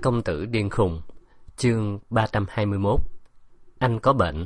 Công tử điên khùng. Chương 321. Anh có bệnh.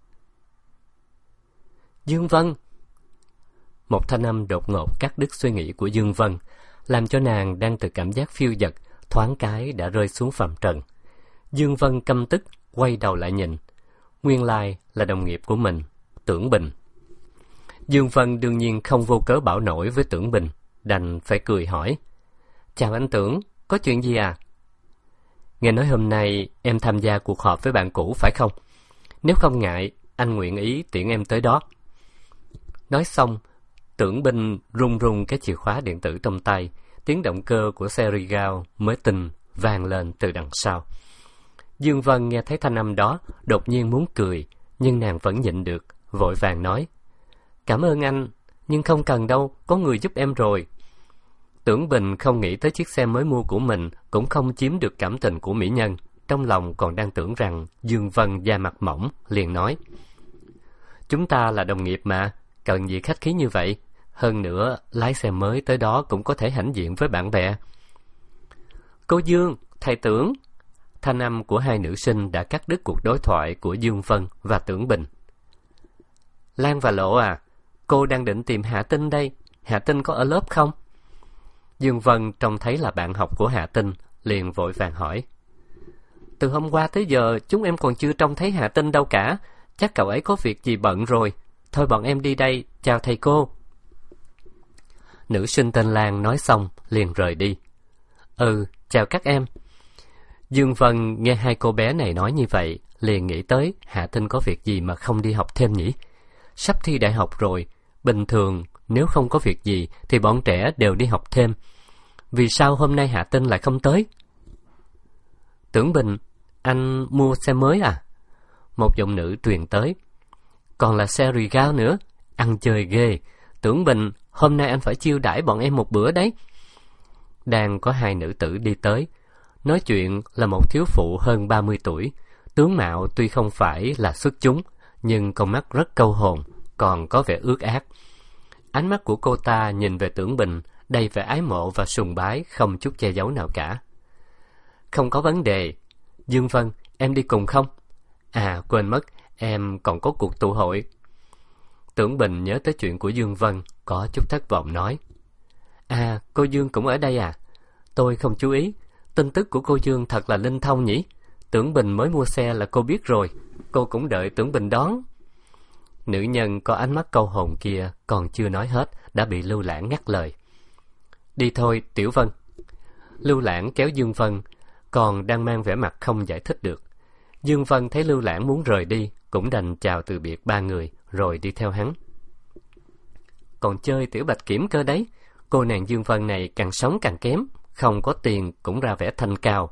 Dương Vân. Một thanh âm đột ngột cắt đứt suy nghĩ của Dương Vân, làm cho nàng đang từ cảm giác phiêu dật thoáng cái đã rơi xuống phàm trần. Dương Vân căm tức quay đầu lại nhìn, nguyên lai là đồng nghiệp của mình, Tưởng Bình. Dương Vân đương nhiên không vô cớ bảo nổi với Tưởng Bình, đành phải cười hỏi: "Chào anh Tưởng, có chuyện gì à? Nghe nói hôm nay em tham gia cuộc họp với bạn cũ phải không? Nếu không ngại, anh nguyện ý tiễn em tới đó." Nói xong, Tưởng Bình rung rung cái chìa khóa điện tử trong tay, tiếng động cơ của xe Regal mới tinh vang lên từ đằng sau. Dương Vân nghe thấy thanh âm đó, đột nhiên muốn cười, nhưng nàng vẫn nhịn được, vội vàng nói: "Cảm ơn anh, nhưng không cần đâu, có người giúp em rồi." Tưởng Bình không nghĩ tới chiếc xe mới mua của mình cũng không chiếm được cảm tình của mỹ nhân, trong lòng còn đang tưởng rằng Dương Vân da mặt mỏng, liền nói: "Chúng ta là đồng nghiệp mà, cần gì khách khí như vậy? Hơn nữa, lái xe mới tới đó cũng có thể hãnh diện với bạn bè." "Cô Dương, thầy Tưởng." Thanh âm của hai nữ sinh đã cắt đứt cuộc đối thoại của Dương Vân và Tưởng Bình. "Lan và Lộ à, cô đang định tìm Hạ Tinh đây, Hạ Tinh có ở lớp không?" Dương Vân trông thấy là bạn học của Hạ Tinh, liền vội vàng hỏi: "Từ hôm qua tới giờ chúng em còn chưa trông thấy Hạ Tinh đâu cả, chắc cậu ấy có việc gì bận rồi. Thôi bọn em đi đây, chào thầy cô." Nữ sinh tên Lan nói xong liền rời đi. Chào các em." Dương Vân nghe hai cô bé này nói như vậy, liền nghĩ tới Hạ Tinh có việc gì mà không đi học thêm nhỉ? Sắp thi đại học rồi, bình thường nếu không có việc gì thì bọn trẻ đều đi học thêm. Vì sao hôm nay Hạ Tinh lại không tới? "Tưởng Bình, anh mua xe mới à?" Một giọng nữ truyền tới. "Còn là xe Regal nữa, ăn chơi ghê. Tưởng Bình, hôm nay anh phải chiêu đãi bọn em một bữa đấy." Đang có hai nữ tử đi tới. Nói chuyện là một thiếu phụ hơn 30 tuổi, tướng mạo tuy không phải là xuất chúng, nhưng con mắt rất câu hồn, còn có vẻ ước ác. Ánh mắt của cô ta nhìn về Tưởng Bình, đầy vẻ ái mộ và sùng bái, không chút che giấu nào cả. "Không có vấn đề. Dương Vân, em đi cùng không? À, quên mất, em còn có cuộc tụ hội." Tưởng Bình nhớ tới chuyện của Dương Vân, có chút thất vọng nói: "À, cô Dương cũng ở đây à? Tôi không chú ý. Tin tức của cô Dương thật là linh thông nhỉ? Tưởng Bình mới mua xe là cô biết rồi, cô cũng đợi Tưởng Bình đón." Nữ nhân có ánh mắt câu hồn kia còn chưa nói hết đã bị Lưu Lãng ngắt lời. "Đi thôi, Tiểu Vân." Lưu Lãng kéo Dương Vân, còn đang mang vẻ mặt không giải thích được. Dương Vân thấy Lưu Lãng muốn rời đi, cũng đành chào từ biệt ba người, rồi đi theo hắn. Còn chơi Tiểu Bạch Kiểm cơ đấy, cô nàng Dương Vân này càng sống càng kém, không có tiền cũng ra vẻ thanh cao.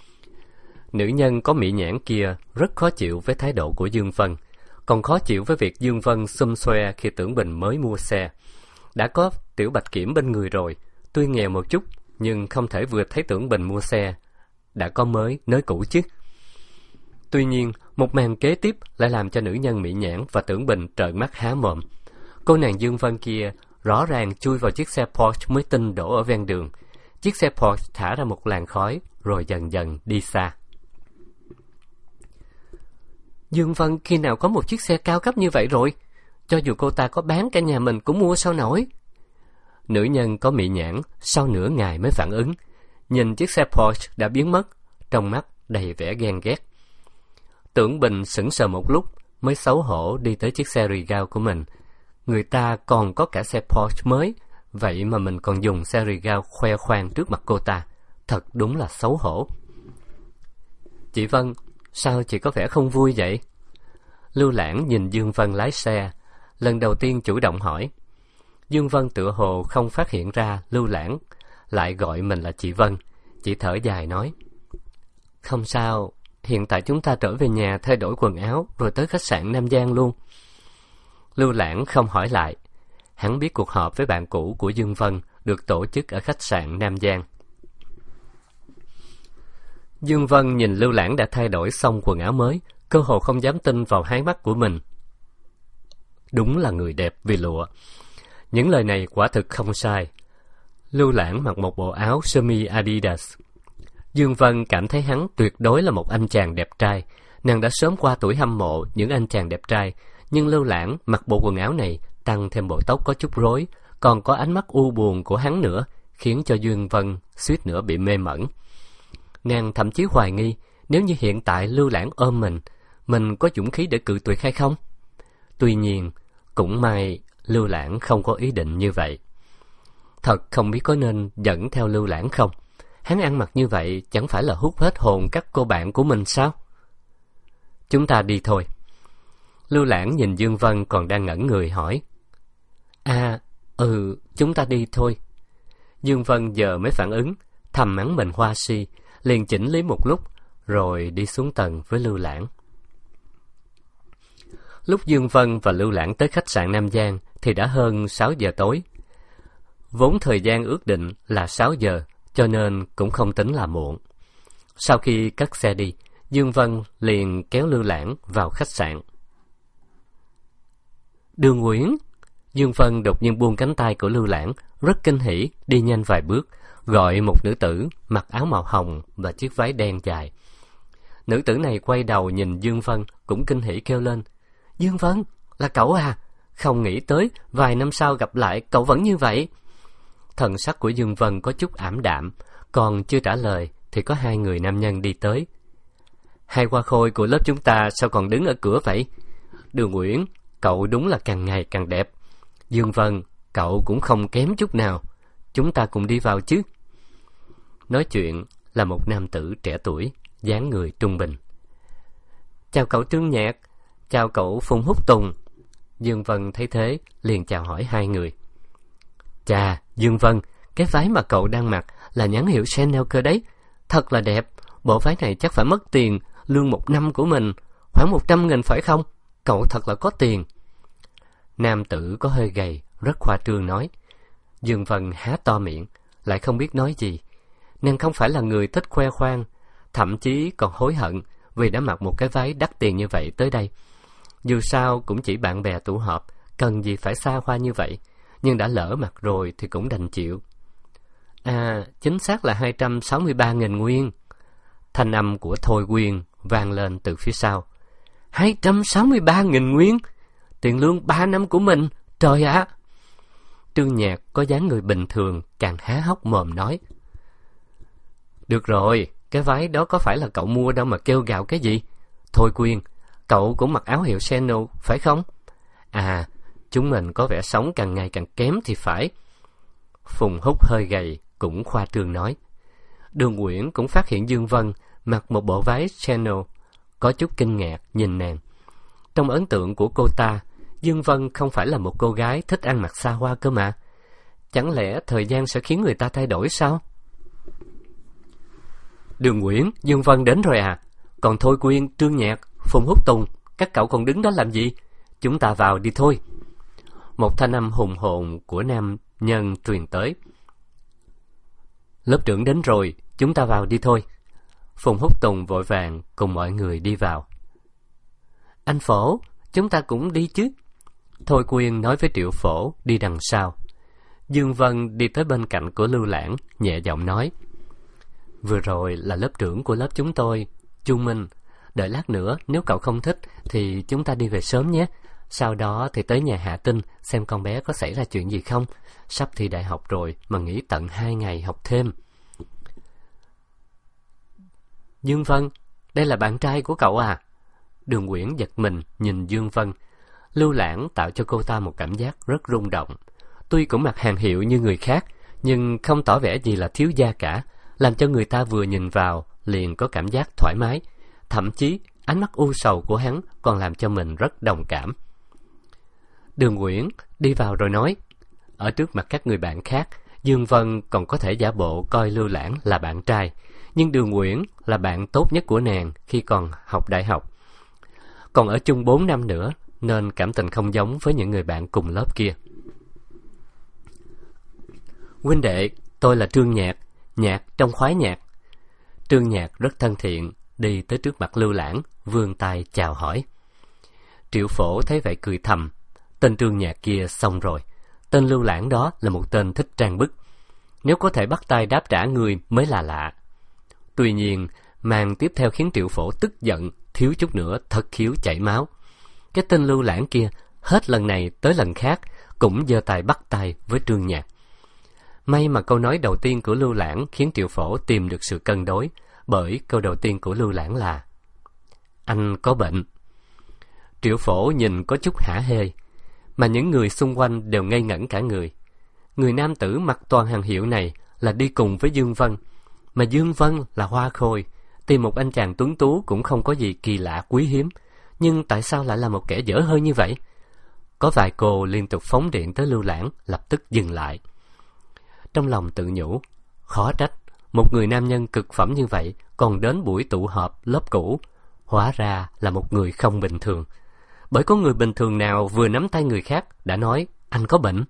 Nữ nhân có mỹ nhãn kia rất khó chịu với thái độ của Dương Vân, còn khó chịu với việc Dương Vân xum xoe khi Tưởng Bình mới mua xe. Đã có Tiểu Bạch Kiểm bên người rồi, tuy nghèo một chút, nhưng không thể vừa thấy Tưởng Bình mua xe đã có mới nới cũ chứ. Tuy nhiên, một màn kế tiếp lại làm cho nữ nhân mỹ nhãn và Tưởng Bình trợn mắt há mồm. Cô nàng Dương Vân kia rõ ràng chui vào chiếc xe Porsche mới tinh đổ ở ven đường. Chiếc xe Porsche thả ra một làn khói, rồi dần dần đi xa. Dương Vân khi nào có một chiếc xe cao cấp như vậy rồi? Cho dù cô ta có bán cả nhà mình cũng mua sao nổi. Nữ nhân có mỹ nhãn sau nửa ngày mới phản ứng, nhìn chiếc xe Porsche đã biến mất, trong mắt đầy vẻ ghen ghét. Tưởng Bình sững sờ một lúc mới xấu hổ đi tới chiếc xe Regal của mình. Người ta còn có cả xe Porsche mới, vậy mà mình còn dùng xe Regal khoe khoang trước mặt cô ta, thật đúng là xấu hổ. "Chị Vân, sao chị có vẻ không vui vậy?" Lưu Lãng nhìn Dương Vân lái xe, lần đầu tiên chủ động hỏi. Dương Vân tựa hồ không phát hiện ra Lưu Lãng lại gọi mình là chị Vân, chỉ thở dài nói: "Không sao, hiện tại chúng ta trở về nhà thay đổi quần áo rồi tới khách sạn Nam Giang luôn." Lưu Lãng không hỏi lại, hắn biết cuộc họp với bạn cũ của Dương Vân được tổ chức ở khách sạn Nam Giang. Dương Vân nhìn Lưu Lãng đã thay đổi xong quần áo mới, cơ hồ không dám tin vào hai mắt của mình. Đúng là người đẹp vì lụa. Những lời này quả thực không sai. Lưu Lãng mặc một bộ áo sơ mi Adidas, Dương Vân cảm thấy hắn tuyệt đối là một anh chàng đẹp trai. Nàng đã sớm qua tuổi hâm mộ những anh chàng đẹp trai, nhưng Lưu Lãng mặc bộ quần áo này, tăng thêm bộ tóc có chút rối, còn có ánh mắt u buồn của hắn nữa, khiến cho Dương Vân suýt nữa bị mê mẩn. Nàng thậm chí hoài nghi, nếu như hiện tại Lưu Lãng ôm mình có dũng khí để cự tuyệt hay không? Tuy nhiên, cũng may Lưu Lãng không có ý định như vậy. Thật không biết có nên dẫn theo Lưu Lãng không? Hắn ăn mặc như vậy chẳng phải là hút hết hồn các cô bạn của mình sao? Chúng ta đi thôi. Lưu Lãng nhìn Dương Vân còn đang ngẩn người hỏi. Chúng ta đi thôi. Dương Vân giờ mới phản ứng, thầm mắng mình hoa si, liền chỉnh lý một lúc, rồi đi xuống tầng với Lưu Lãng. Lúc Dương Vân và Lưu Lãng tới khách sạn Nam Giang thì đã hơn 6 giờ tối. Vốn thời gian ước định là 6 giờ, cho nên cũng không tính là muộn. Sau khi cất xe đi, Dương Vân liền kéo Lưu Lãng vào khách sạn. Đường Nguyễn. Dương Vân đột nhiên buông cánh tay của Lưu Lãng, rất kinh hỉ, đi nhanh vài bước, gọi một nữ tử mặc áo màu hồng và chiếc váy đen dài. Nữ tử này quay đầu nhìn Dương Vân, cũng kinh hỉ kêu lên. Dương Vân, là cậu à? Không nghĩ tới, vài năm sau gặp lại, cậu vẫn như vậy. Thần sắc của Dương Vân có chút ảm đạm, còn chưa trả lời thì có hai người nam nhân đi tới. Hai hoa khôi của lớp chúng ta sao còn đứng ở cửa vậy? Đường Nguyễn, cậu đúng là càng ngày càng đẹp. Dương Vân, cậu cũng không kém chút nào. Chúng ta cùng đi vào chứ. Nói chuyện là một nam tử trẻ tuổi, dáng người trung bình. Chào cậu Trương Nhạc, chào cậu Phùng Húc Tùng. Dương Vân thấy thế, liền chào hỏi hai người. Chà, Dương Vân, cái váy mà cậu đang mặc là nhãn hiệu Chanel cơ đấy. Thật là đẹp, bộ váy này chắc phải mất tiền, lương một năm của mình, khoảng 100.000 phải không? Cậu thật là có tiền. Nam tử có hơi gầy, rất khoa trương nói. Dương Vân há to miệng, lại không biết nói gì. Nàng không phải là người thích khoe khoang, thậm chí còn hối hận vì đã mặc một cái váy đắt tiền như vậy tới đây. Dù sao cũng chỉ bạn bè tụ họp, cần gì phải xa hoa như vậy, nhưng đã lỡ mặc rồi thì cũng đành chịu. Chính xác là 263.000 nguyên. Thanh âm của Thôi Quyên vang lên từ phía sau. 263.000 nguyên? Tiền lương 3 năm của mình, trời ạ! Trương Nhạc có dáng người bình thường, càng há hốc mồm nói. Được rồi, cái váy đó có phải là cậu mua đâu mà kêu gào cái gì? Thôi Quyên, cậu cũng mặc áo hiệu Chanel, phải không? Chúng mình có vẻ sống càng ngày càng kém thì phải. Phùng Húc hơi gầy, cũng khoa trương nói. Đường Nguyễn cũng phát hiện Dương Vân mặc một bộ váy Chanel, có chút kinh ngạc nhìn nàng. Trong ấn tượng của cô ta, Dương Vân không phải là một cô gái thích ăn mặc xa hoa cơ mà. Chẳng lẽ thời gian sẽ khiến người ta thay đổi sao? Đường Nguyễn, Dương Vân đến rồi à? Còn Thôi Quyên, Trương Nhạc, Phùng Húc Tùng, các cậu còn đứng đó làm gì? Chúng ta vào đi thôi. Một thanh âm hùng hồn của nam nhân truyền tới. Lớp trưởng đến rồi, chúng ta vào đi thôi. Phùng Húc Tùng vội vàng cùng mọi người đi vào. Anh Phổ, chúng ta cũng đi chứ. Thôi Quyên nói với Triệu Phổ đi đằng sau. Dương Vân đi tới bên cạnh của Lưu Lãng, nhẹ giọng nói. Vừa rồi là lớp trưởng của lớp chúng tôi, Chu Minh. Đợi lát nữa, nếu cậu không thích thì chúng ta đi về sớm nhé. Sau đó thì tới nhà Hạ Tinh xem con bé có xảy ra chuyện gì không. Sắp thi đại học rồi mà nghỉ tận 2 ngày học thêm. Dương Vân, đây là bạn trai của cậu à? Đường Nguyễn giật mình nhìn Dương Vân. Lưu Lãng tạo cho cô ta một cảm giác rất rung động. Tuy cũng mặc hàng hiệu như người khác, nhưng không tỏ vẻ gì là thiếu gia cả, làm cho người ta vừa nhìn vào liền có cảm giác thoải mái. Thậm chí ánh mắt u sầu của hắn còn làm cho mình rất đồng cảm. Đường Nguyễn đi vào rồi nói. Ở trước mặt các người bạn khác, Dương Vân còn có thể giả bộ coi Lưu Lãng là bạn trai, nhưng Đường Nguyễn là bạn tốt nhất của nàng khi còn học đại học. Còn ở chung 4 năm nữa, nên cảm tình không giống với những người bạn cùng lớp kia. Huynh đệ, tôi là Trương Nhạc, Nhạc trong khoái nhạc. Trương Nhạc rất thân thiện, đi tới trước mặt Lưu Lãng, vươn tay chào hỏi. Triệu Phổ thấy vậy cười thầm, tên Trương Nhạc kia xong rồi. Tên Lưu Lãng đó là một tên thích trang bức. Nếu có thể bắt tay đáp trả người mới là lạ. Tuy nhiên, màn tiếp theo khiến Triệu Phổ tức giận, thiếu chút nữa thất khiếu chảy máu. Cái tên Lưu Lãng kia, hết lần này tới lần khác, cũng giơ tay bắt tay với Trương Nhạc. May mà câu nói đầu tiên của Lưu Lãng khiến Triệu Phổ tìm được sự cân đối, bởi câu đầu tiên của Lưu Lãng là: "Anh có bệnh." Triệu Phổ nhìn có chút hả hê, mà những người xung quanh đều ngây ngẩn cả người. Người nam tử mặc toàn hàng hiệu này là đi cùng với Dương Vân, mà Dương Vân là hoa khôi, tìm một anh chàng tuấn tú cũng không có gì kỳ lạ quý hiếm, nhưng tại sao lại là một kẻ dở hơi như vậy? Có vài cô liên tục phóng điện tới Lưu Lãng, lập tức dừng lại. Trong lòng tự nhủ, khó trách một người nam nhân cực phẩm như vậy còn đến buổi tụ họp lớp cũ, hóa ra là một người không bình thường. Bởi có người bình thường nào vừa nắm tay người khác đã nói anh có bệnh?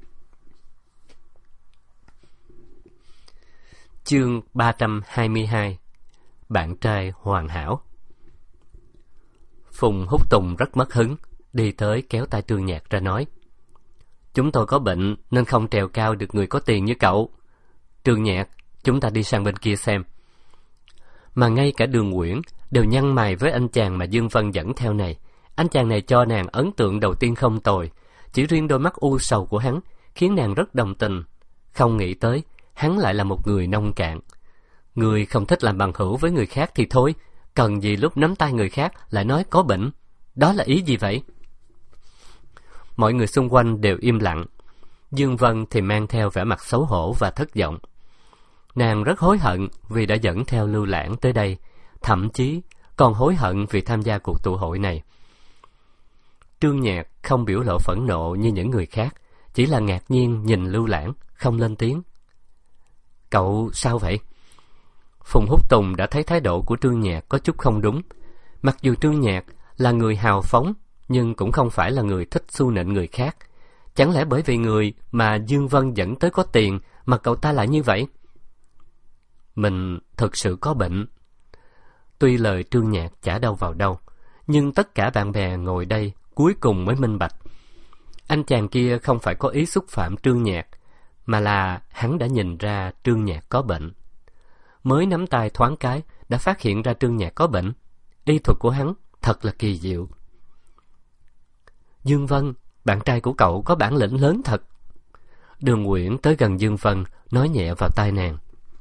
Chương 322. Bạn trai hoàn hảo. Phùng Húc Tùng rất mất hứng, đi tới kéo tay Trương Nhạc ra nói: "Chúng tôi có bệnh nên không trèo cao được người có tiền như cậu. Trương Nhạc, chúng ta đi sang bên kia xem." Mà ngay cả Đường Uyển đều nhăn mày với anh chàng mà Dương Vân dẫn theo này. Anh chàng này cho nàng ấn tượng đầu tiên không tồi, chỉ riêng đôi mắt u sầu của hắn khiến nàng rất đồng tình. Không nghĩ tới hắn lại là một người nông cạn. Người không thích làm bằng hữu với người khác thì thôi, cần gì lúc nắm tay người khác lại nói có bệnh? Đó là ý gì vậy? Mọi người xung quanh đều im lặng. Dương Vân thì mang theo vẻ mặt xấu hổ và thất vọng. Nàng rất hối hận vì đã dẫn theo Lưu Lãng tới đây, thậm chí còn hối hận vì tham gia cuộc tụ hội này. Trương Nhạc không biểu lộ phẫn nộ như những người khác, chỉ là ngạc nhiên nhìn Lưu Lãng, không lên tiếng. "Cậu sao vậy?" Phùng Húc Tùng đã thấy thái độ của Trương Nhạc có chút không đúng. Mặc dù Trương Nhạc là người hào phóng, nhưng cũng không phải là người thích xu nịnh người khác. Chẳng lẽ bởi vì người mà Dương Vân dẫn tới có tiền mà cậu ta lại như vậy? Mình thực sự có bệnh. Tuy lời Trương Nhạc chả đâu vào đâu, nhưng tất cả bạn bè ngồi đây cuối cùng mới minh bạch. Anh chàng kia không phải có ý xúc phạm Trương Nhạc, mà là hắn đã nhìn ra Trương Nhạc có bệnh. Mới nắm tay thoáng cái đã phát hiện ra Trương Nhạc có bệnh. Y thuật của hắn thật là kỳ diệu. "Dương Vân, bạn trai của cậu có bản lĩnh lớn thật." Đường Uyển tới gần Dương Vân, nói nhẹ vào tai nàng: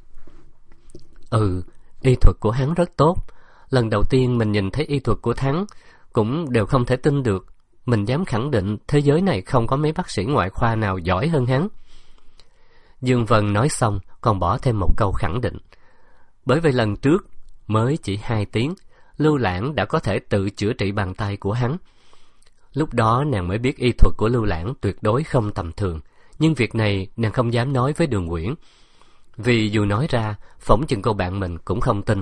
Y thuật của hắn rất tốt. Lần đầu tiên mình nhìn thấy y thuật của hắn cũng đều không thể tin được. Mình dám khẳng định thế giới này không có mấy bác sĩ ngoại khoa nào giỏi hơn hắn." Dương Vân nói xong còn bỏ thêm một câu khẳng định. Bởi vì lần trước mới chỉ 2 tiếng, Lưu Lãng đã có thể tự chữa trị bàn tay của hắn. Lúc đó nàng mới biết y thuật của Lưu Lãng tuyệt đối không tầm thường, nhưng việc này nàng không dám nói với Đường Uyển, vì dù nói ra phỏng chừng cô bạn mình cũng không tin.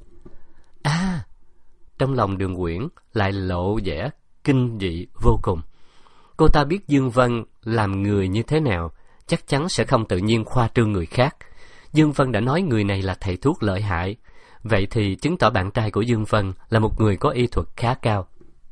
Trong lòng Đường Uyển lại lộ vẻ kinh dị vô cùng. Cô ta biết Dương Vân làm người như thế nào, chắc chắn sẽ không tự nhiên khoa trương người khác. Dương Vân đã nói người này là thầy thuốc lợi hại, vậy thì chứng tỏ bạn trai của Dương Vân là một người có y thuật khá cao.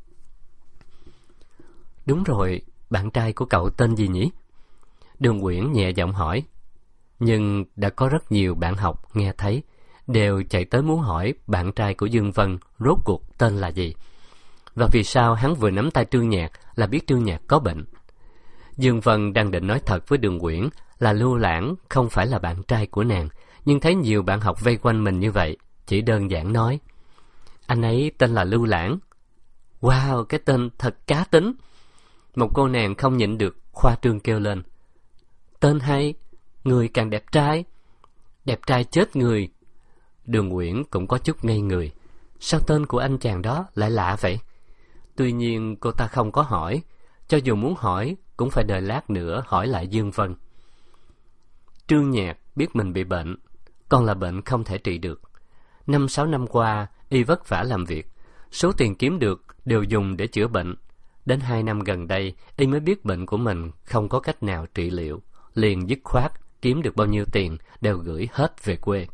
"Đúng rồi, bạn trai của cậu tên gì nhỉ?" Đường Uyển nhẹ giọng hỏi. Nhưng đã có rất nhiều bạn học nghe thấy, đều chạy tới muốn hỏi bạn trai của Dương Vân rốt cuộc tên là gì, và vì sao hắn vừa nắm tay Trương Nhạc là biết Trương Nhạc có bệnh. Dương Vân đang định nói thật với Đường Uyển là Lưu Lãng không phải là bạn trai của nàng, nhưng thấy nhiều bạn học vây quanh mình như vậy, chỉ đơn giản nói: "Anh ấy tên là Lưu Lãng." Wow, cái tên thật cá tính. Một cô nàng không nhịn được khoa trương kêu lên: "Tên hay, người càng đẹp trai." "Đẹp trai chết người." Đường Uyển cũng có chút ngây người. Sao tên của anh chàng đó lại lạ vậy? Tuy nhiên cô ta không có hỏi, cho dù muốn hỏi cũng phải đợi lát nữa hỏi lại Dương Vân. Trương Nhạc biết mình bị bệnh, còn là bệnh không thể trị được. 5-6 năm qua y vất vả làm việc, số tiền kiếm được đều dùng để chữa bệnh. Đến 2 năm gần đây y mới biết bệnh của mình không có cách nào trị liệu, liền dứt khoát kiếm được bao nhiêu tiền đều gửi hết về quê.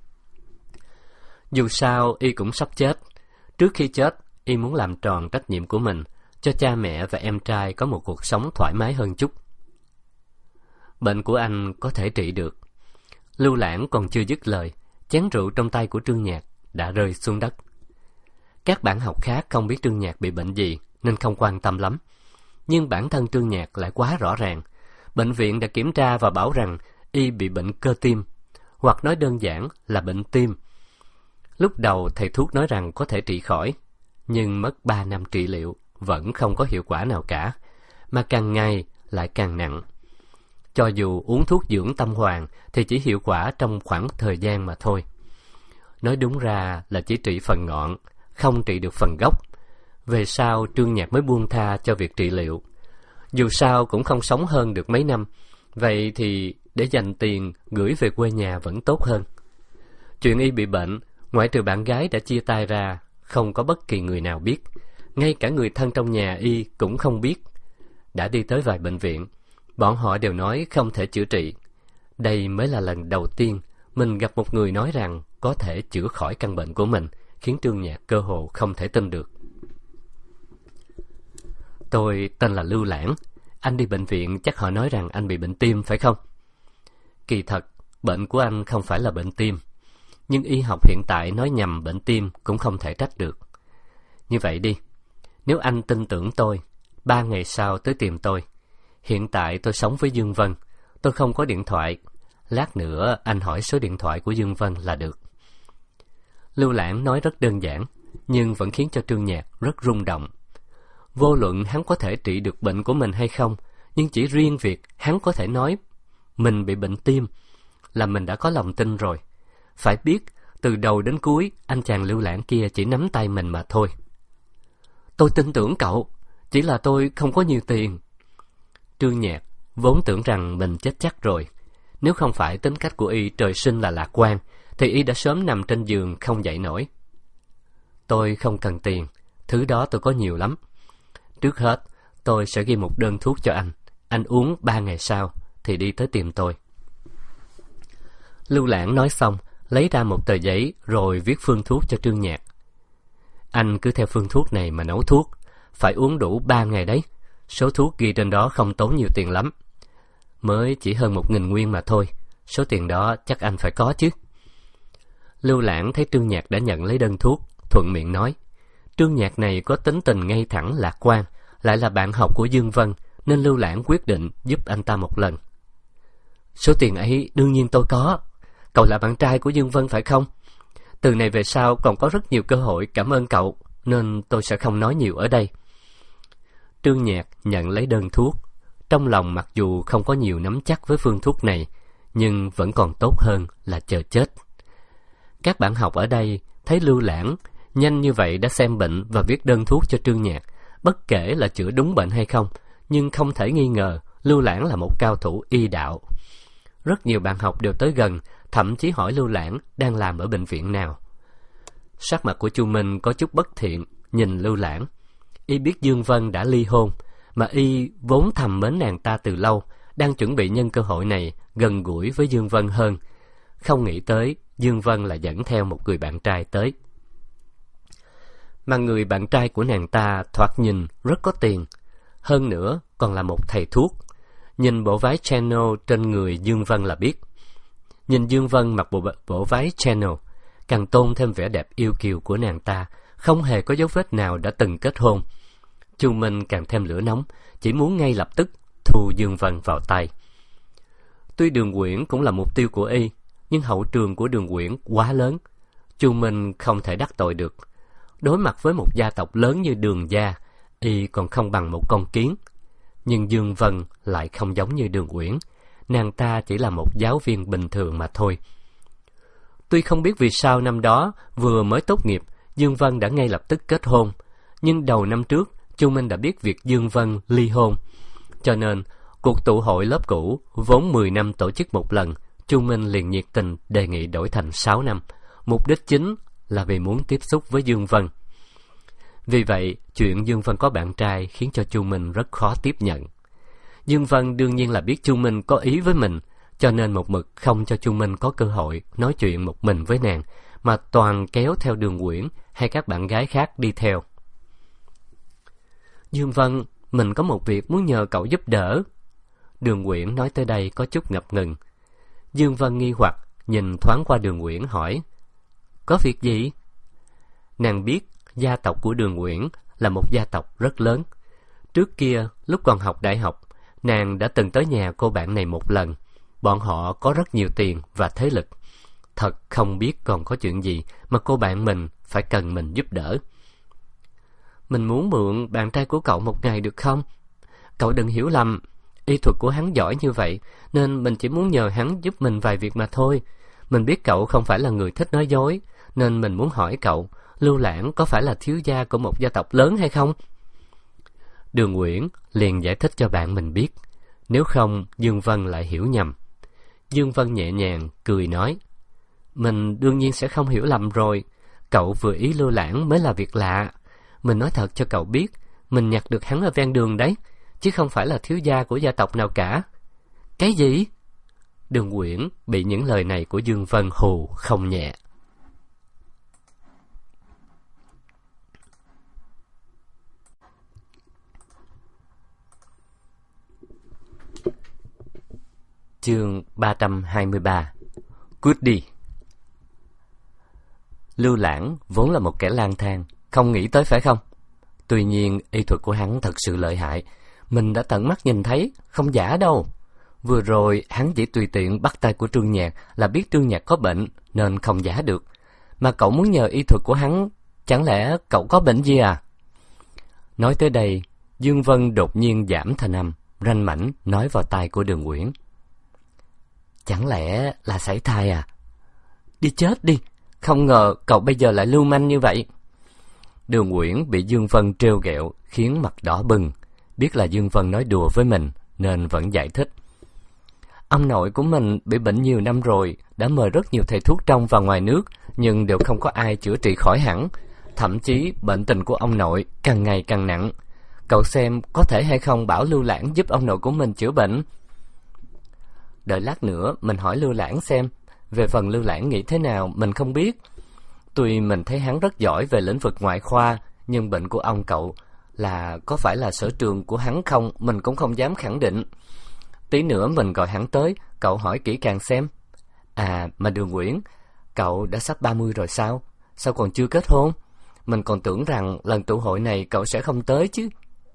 Dù sao y cũng sắp chết. Trước khi chết y muốn làm tròn trách nhiệm của mình, cho cha mẹ và em trai có một cuộc sống thoải mái hơn chút. Bệnh của anh có thể trị được. Lưu Lãng còn chưa dứt lời chén rượu trong tay của Trương Nhạc đã rơi xuống đất. Các bạn học khác không biết Trương Nhạc bị bệnh gì nên không quan tâm lắm. Nhưng bản thân Trương Nhạc lại quá rõ ràng. Bệnh viện đã kiểm tra và bảo rằng y bị bệnh cơ tim, hoặc nói đơn giản là bệnh tim. Lúc đầu thầy thuốc nói rằng có thể trị khỏi, nhưng mất 3 năm trị liệu vẫn không có hiệu quả nào cả, mà càng ngày lại càng nặng. Cho dù uống thuốc dưỡng tâm hoàn thì chỉ hiệu quả trong khoảng thời gian mà thôi. Nói đúng ra là chỉ trị phần ngọn, không trị được phần gốc. Về sau Trương Nhạc mới buông tha cho việc trị liệu. Dù sao cũng không sống hơn được mấy năm, vậy thì để dành tiền gửi về quê nhà vẫn tốt hơn. Chuyện y bị bệnh, ngoại trừ bạn gái đã chia tay ra, không có bất kỳ người nào biết. Ngay cả người thân trong nhà y cũng không biết. Đã đi tới vài bệnh viện, bọn họ đều nói không thể chữa trị. Đây mới là lần đầu tiên mình gặp một người nói rằng có thể chữa khỏi căn bệnh của mình, khiến Trương Nhạc cơ hồ không thể tin được. Tôi tên là Lưu Lãng. Anh đi bệnh viện chắc họ nói rằng anh bị bệnh tim phải không? Kỳ thật, bệnh của anh không phải là bệnh tim. Nhưng y học hiện tại nói nhầm bệnh tim cũng không thể trách được. Như vậy đi, nếu anh tin tưởng tôi, 3 ngày sau tới tìm tôi. Hiện tại tôi sống với Dương Vân, tôi không có điện thoại. Lát nữa anh hỏi số điện thoại của Dương Vân là được. Lưu Lãng nói rất đơn giản, nhưng vẫn khiến cho Trương Nhạc rất rung động. Vô luận hắn có thể trị được bệnh của mình hay không, nhưng chỉ riêng việc hắn có thể nói mình bị bệnh tim là mình đã có lòng tin rồi. Phải biết, từ đầu đến cuối, anh chàng Lưu Lãng kia chỉ nắm tay mình mà thôi. Tôi tin tưởng cậu, chỉ là tôi không có nhiều tiền. Trương Nhạc vốn tưởng rằng mình chết chắc rồi. Nếu không phải tính cách của y trời sinh là lạc quan, thì y đã sớm nằm trên giường không dậy nổi. Tôi không cần tiền, thứ đó tôi có nhiều lắm. Trước hết, tôi sẽ ghi một đơn thuốc cho anh uống 3 ngày sau thì đi tới tìm tôi. Lưu Lãng nói xong, lấy ra một tờ giấy rồi viết phương thuốc cho Trương Nhạc. Anh cứ theo phương thuốc này mà nấu thuốc, phải uống đủ 3 ngày đấy. Số thuốc ghi trên đó không tốn nhiều tiền lắm, mới chỉ hơn 1.000 nguyên mà thôi. Số tiền đó chắc anh phải có chứ. Lưu Lãng thấy Trương Nhạc đã nhận lấy đơn thuốc, thuận miệng nói. Trương Nhạc này có tính tình ngay thẳng lạc quan, lại là bạn học của Dương Vân, nên Lưu Lãng quyết định giúp anh ta một lần. Số tiền ấy đương nhiên tôi có. Cậu là bạn trai của Dương Vân phải không? Từ này về sau còn có rất nhiều cơ hội cảm ơn cậu, nên tôi sẽ không nói nhiều ở đây. Trương Nhạc nhận lấy đơn thuốc. Trong lòng mặc dù không có nhiều nắm chắc với phương thuốc này, nhưng vẫn còn tốt hơn là chờ chết. Các bạn học ở đây thấy Lưu Lãng nhanh như vậy đã xem bệnh và viết đơn thuốc cho Trương Nhạc, bất kể là chữa đúng bệnh hay không, nhưng không thể nghi ngờ Lưu Lãng là một cao thủ y đạo. Rất nhiều bạn học đều tới gần, thậm chí hỏi Lưu Lãng đang làm ở bệnh viện nào. Sắc mặt của Chu Minh có chút bất thiện, nhìn Lưu Lãng. Y biết Dương Vân đã ly hôn, mà y vốn thầm mến nàng ta từ lâu, đang chuẩn bị nhân cơ hội này gần gũi với Dương Vân hơn. Không nghĩ tới Dương Vân lại dẫn theo một người bạn trai tới. Mà người bạn trai của nàng ta thoạt nhìn rất có tiền, hơn nữa còn là một thầy thuốc. Nhìn bộ váy Chanel trên người Dương Vân là biết. Nhìn Dương Vân mặc bộ váy Chanel, càng tôn thêm vẻ đẹp yêu kiều của nàng ta, không hề có dấu vết nào đã từng kết hôn. Chu Minh càng thêm lửa nóng, chỉ muốn ngay lập tức thu Dương Vân vào tay. Tuy Đường Quyển cũng là mục tiêu của y, nhưng hậu trường của Đường Quyển quá lớn, Chu Minh không thể đắc tội được. Đối mặt với một gia tộc lớn như Đường gia, y còn không bằng một con kiến. Nhưng Dương Vân lại không giống như Đường Uyển, nàng ta chỉ là một giáo viên bình thường mà thôi. Tuy không biết vì sao năm đó vừa mới tốt nghiệp, Dương Vân đã ngay lập tức kết hôn, nhưng đầu năm trước Chu Minh đã biết việc Dương Vân ly hôn, cho nên cuộc tụ hội lớp cũ vốn 10 năm tổ chức một lần, Chu Minh liền nhiệt tình đề nghị đổi thành 6 năm. Mục đích chính là vì muốn tiếp xúc với Dương Vân. Vì vậy, chuyện Dương Vân có bạn trai khiến cho Chu Minh rất khó tiếp nhận. Dương Vân đương nhiên là biết Chu Minh có ý với mình, cho nên một mực không cho Chu Minh có cơ hội nói chuyện một mình với nàng, mà toàn kéo theo Đường Uyển hay các bạn gái khác đi theo. Dương Vân, mình có một việc muốn nhờ cậu giúp đỡ. Đường Uyển nói tới đây có chút ngập ngừng. Dương Vân nghi hoặc nhìn thoáng qua Đường Uyển hỏi, có việc gì? Nàng biết gia tộc của Đường Uyển là một gia tộc rất lớn. Trước kia, lúc còn học đại học, nàng đã từng tới nhà cô bạn này một lần. Bọn họ có rất nhiều tiền và thế lực. Thật không biết còn có chuyện gì mà cô bạn mình phải cần mình giúp đỡ. Mình muốn mượn bạn trai của cậu một ngày được không? Cậu đừng hiểu lầm, y thuật của hắn giỏi như vậy, nên mình chỉ muốn nhờ hắn giúp mình vài việc mà thôi. Mình biết cậu không phải là người thích nói dối, nên mình muốn hỏi cậu, Lưu Lãng có phải là thiếu gia của một gia tộc lớn hay không? Đường Uyển liền giải thích cho bạn mình biết, nếu không Dương Vân lại hiểu nhầm. Dương Vân nhẹ nhàng cười nói, mình đương nhiên sẽ không hiểu lầm rồi, cậu vừa ý Lưu Lãng mới là việc lạ. Mình nói thật cho cậu biết, mình nhặt được hắn ở ven đường đấy, chứ không phải là thiếu gia của gia tộc nào cả. Cái gì? Đường Uyển bị những lời này của Dương Vân hù không nhẹ. Chương 323. Cút đi. Lưu Lãng vốn là một kẻ lang thang, không nghĩ tới phải không? Tuy nhiên y thuật của hắn thật sự lợi hại, mình đã tận mắt nhìn thấy, không giả đâu. Vừa rồi hắn chỉ tùy tiện bắt tay của Trương Nhạc là biết Trương Nhạc có bệnh nên không giả được. Mà cậu muốn nhờ y thuật của hắn, chẳng lẽ cậu có bệnh gì à? Nói tới đây, Dương Vân đột nhiên giảm thanh âm, ranh mãnh nói vào tai của Đường Uyển. Chẳng lẽ là sảy thai à? Đi chết đi, không ngờ cậu bây giờ lại lưu manh như vậy. Đường Uyển bị Dương Vân trêu ghẹo khiến mặt đỏ bừng, biết là Dương Vân nói đùa với mình nên vẫn giải thích. Ông nội của mình bị bệnh nhiều năm rồi, đã mời rất nhiều thầy thuốc trong và ngoài nước, nhưng đều không có ai chữa trị khỏi hẳn. Thậm chí bệnh tình của ông nội càng ngày càng nặng. Cậu xem có thể hay không bảo Lưu Lãng giúp ông nội của mình chữa bệnh. Đợi lát nữa mình hỏi Lưu Lãng xem. Về phần Lưu Lãng nghĩ thế nào mình không biết. Tuy mình thấy hắn rất giỏi về lĩnh vực ngoại khoa, nhưng bệnh của ông cậu là có phải là sở trường của hắn không, mình cũng không dám khẳng định. Tí nữa mình gọi hắn tới, cậu hỏi kỹ càng xem. À mà Đường Uyển, cậu đã sắp 30 rồi sao? Sao còn chưa kết hôn? Mình còn tưởng rằng lần tụ hội này cậu sẽ không tới chứ.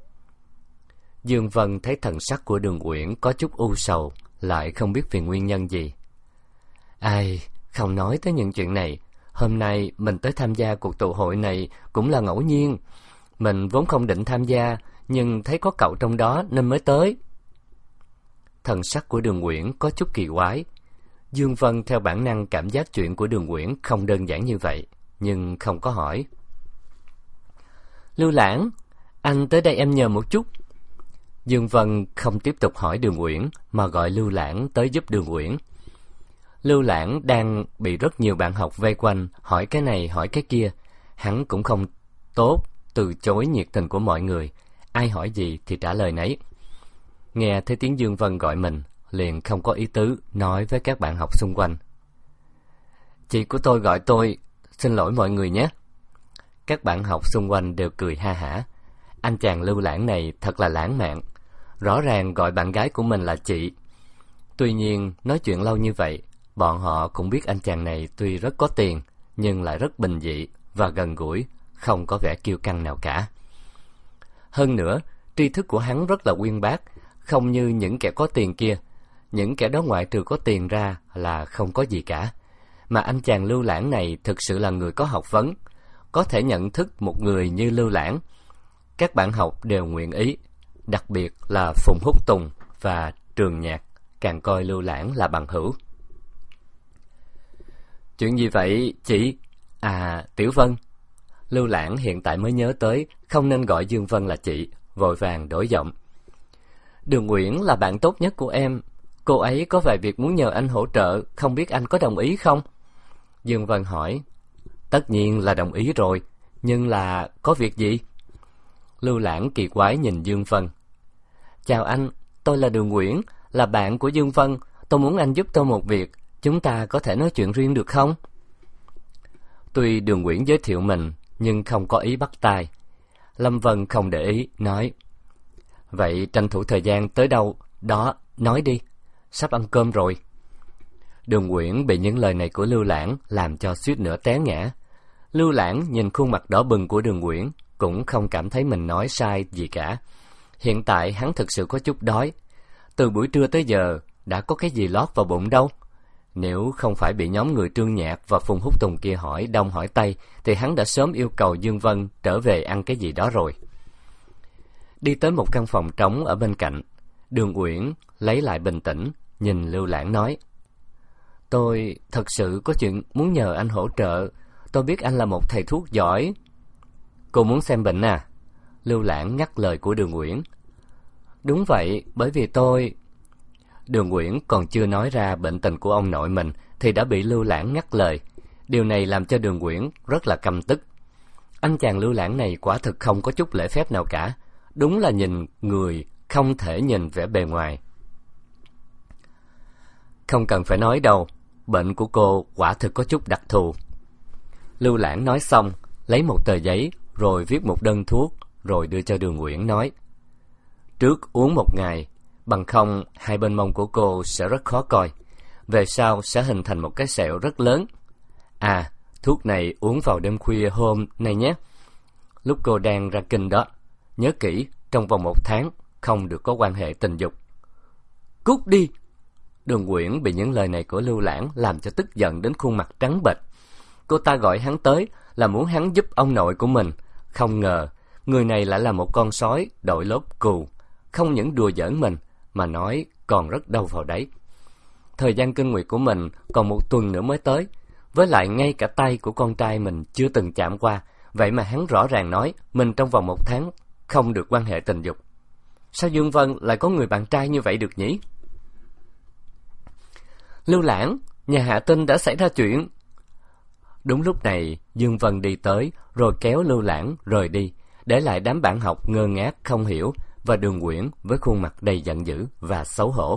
Dương Vân thấy thần sắc của Đường Uyển có chút u sầu, lại không biết vì nguyên nhân gì. Ai, không nói tới những chuyện này. Hôm nay mình tới tham gia cuộc tụ hội này cũng là ngẫu nhiên. Mình vốn không định tham gia, nhưng thấy có cậu trong đó nên mới tới. Thần sắc của Đường Uyển có chút kỳ quái. Dương Vân theo bản năng cảm giác chuyện của Đường Uyển không đơn giản như vậy, nhưng không có hỏi. Lưu Lãng, anh tới đây em nhờ một chút. Dương Vân không tiếp tục hỏi Đường Uyển mà gọi Lưu Lãng tới giúp Đường Uyển. Lưu Lãng đang bị rất nhiều bạn học vây quanh, hỏi cái này hỏi cái kia. Hắn cũng không tốt từ chối nhiệt tình của mọi người, ai hỏi gì thì trả lời nấy. Nghe thấy tiếng Dương Vân gọi mình, liền không có ý tứ nói với các bạn học xung quanh. Chị của tôi gọi tôi, xin lỗi mọi người nhé. Các bạn học xung quanh đều cười ha hả. Anh chàng Lưu Lãng này thật là lãng mạn, rõ ràng gọi bạn gái của mình là chị. Tuy nhiên nói chuyện lâu như vậy, bọn họ cũng biết anh chàng này tuy rất có tiền, nhưng lại rất bình dị và gần gũi, không có vẻ kiêu căng nào cả. Hơn nữa, tri thức của hắn rất là uyên bác, không như những kẻ có tiền kia. Những kẻ đó ngoại trừ có tiền ra là không có gì cả. Mà anh chàng Lưu Lãng này thực sự là người có học vấn, có thể nhận thức một người như Lưu Lãng. Các bạn học đều nguyện ý, đặc biệt là Phùng Húc Tùng và Trường Nhạc càng coi Lưu Lãng là bằng hữu. Chuyện gì vậy chị? À, Tiểu Vân. Lưu Lãng hiện tại mới nhớ tới không nên gọi Dương Vân là chị, vội vàng đổi giọng. Đường Uyển là bạn tốt nhất của em, cô ấy có vài việc muốn nhờ anh hỗ trợ, không biết anh có đồng ý không? Dương Vân hỏi. Tất nhiên là đồng ý rồi, nhưng là có việc gì? Lưu Lãng kỳ quái nhìn Dương Vân. Chào anh, tôi là Đường Uyển, là bạn của Dương Vân, tôi muốn anh giúp tôi một việc, chúng ta có thể nói chuyện riêng được không? Tuy Đường Uyển giới thiệu mình, nhưng không có ý bắt tay. Lâm Vân không để ý, nói. Vậy tranh thủ thời gian tới đâu đó, nói đi, sắp ăn cơm rồi. Đường Quyển bị những lời này của Lưu Lãng làm cho suýt nữa té ngã. Lưu Lãng nhìn khuôn mặt đỏ bừng của Đường Quyển, cũng không cảm thấy mình nói sai gì cả. Hiện tại hắn thực sự có chút đói. Từ buổi trưa tới giờ, đã có cái gì lót vào bụng đâu. Nếu không phải bị nhóm người Trương Nhạc và Phùng Húc Tùng kia hỏi đông hỏi tây, thì hắn đã sớm yêu cầu Dương Vân trở về ăn cái gì đó rồi. Đi tới một căn phòng trống ở bên cạnh, Đường Uyển lấy lại bình tĩnh, nhìn Lưu Lãng nói: "Tôi thật sự có chuyện muốn nhờ anh hỗ trợ. Tôi biết anh là một thầy thuốc giỏi." "Cô muốn xem bệnh à?" Lưu Lãng ngắt lời của Đường Uyển. "Đúng vậy, bởi vì tôi..." Đường Uyển còn chưa nói ra bệnh tình của ông nội mình thì đã bị Lưu Lãng ngắt lời. Điều này làm cho Đường Uyển rất là căm tức. Anh chàng Lưu Lãng này quả thực không có chút lễ phép nào cả. Đúng là nhìn người không thể nhìn vẻ bề ngoài. "Không cần phải nói đâu, bệnh của cô quả thực có chút đặc thù." Lưu Lãng nói xong, lấy một tờ giấy rồi viết một đơn thuốc, rồi đưa cho Đường Uyển nói: "Trước uống một ngày, bằng không hai bên mông của cô sẽ rất khó coi. Về sau sẽ hình thành một cái sẹo rất lớn. À, thuốc này uống vào đêm khuya hôm nay nhé. Lúc cô đang ra kinh đó, nhớ kỹ, trong vòng 1 tháng không được có quan hệ tình dục." "Cút đi!" Đường Uyển bị những lời này của Lưu Lãng làm cho tức giận đến khuôn mặt trắng bệch. Cô ta gọi hắn tới là muốn hắn giúp ông nội của mình. Không ngờ người này lại là một con sói đội lốt cừu, không những đùa giỡn mình mà nói còn rất đâu vào đấy. Thời gian kinh nguyệt của mình còn 1 tuần nữa mới tới, với lại ngay cả tay của con trai mình chưa từng chạm qua, vậy mà hắn rõ ràng nói mình trong vòng 1 tháng không được quan hệ tình dục. Sao Dương Vân lại có người bạn trai như vậy được nhỉ? "Lưu Lãng, nhà Hạ Tinh đã xảy ra chuyện." Đúng lúc này, Dương Vân đi tới rồi kéo Lưu Lãng rời đi, để lại đám bạn học ngơ ngác không hiểu và Đường Uyển với khuôn mặt đầy giận dữ và xấu hổ.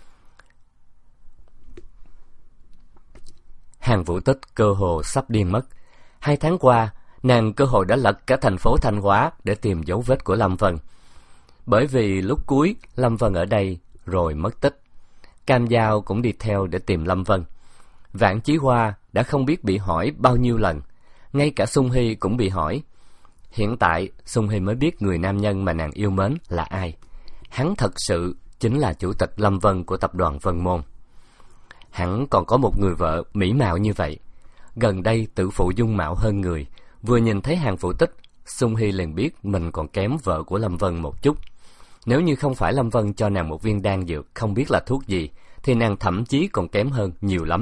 Hàn Vũ Tích cơ hồ sắp điên mất. 2 tháng qua, nàng cơ hội đã lật cả thành phố Thanh Hóa để tìm dấu vết của Lâm Vân. Bởi vì lúc cuối Lâm Vân ở đây rồi mất tích. Cam Giao cũng đi theo để tìm Lâm Vân. Vạn Chí Hoa đã không biết bị hỏi bao nhiêu lần, ngay cả Sung Hy cũng bị hỏi. Hiện tại Sung Hy mới biết người nam nhân mà nàng yêu mến là ai. Hắn thật sự chính là chủ tịch Lâm Vân của tập đoàn Vân Môn. Hắn còn có một người vợ mỹ mạo như vậy. Gần đây tự phụ dung mạo hơn người, vừa nhìn thấy Hàn Vũ Tích, Sung Hy liền biết mình còn kém vợ của Lâm Vân một chút. Nếu như không phải Lâm Vân cho nàng một viên đan dược không biết là thuốc gì, thì nàng thậm chí còn kém hơn nhiều lắm.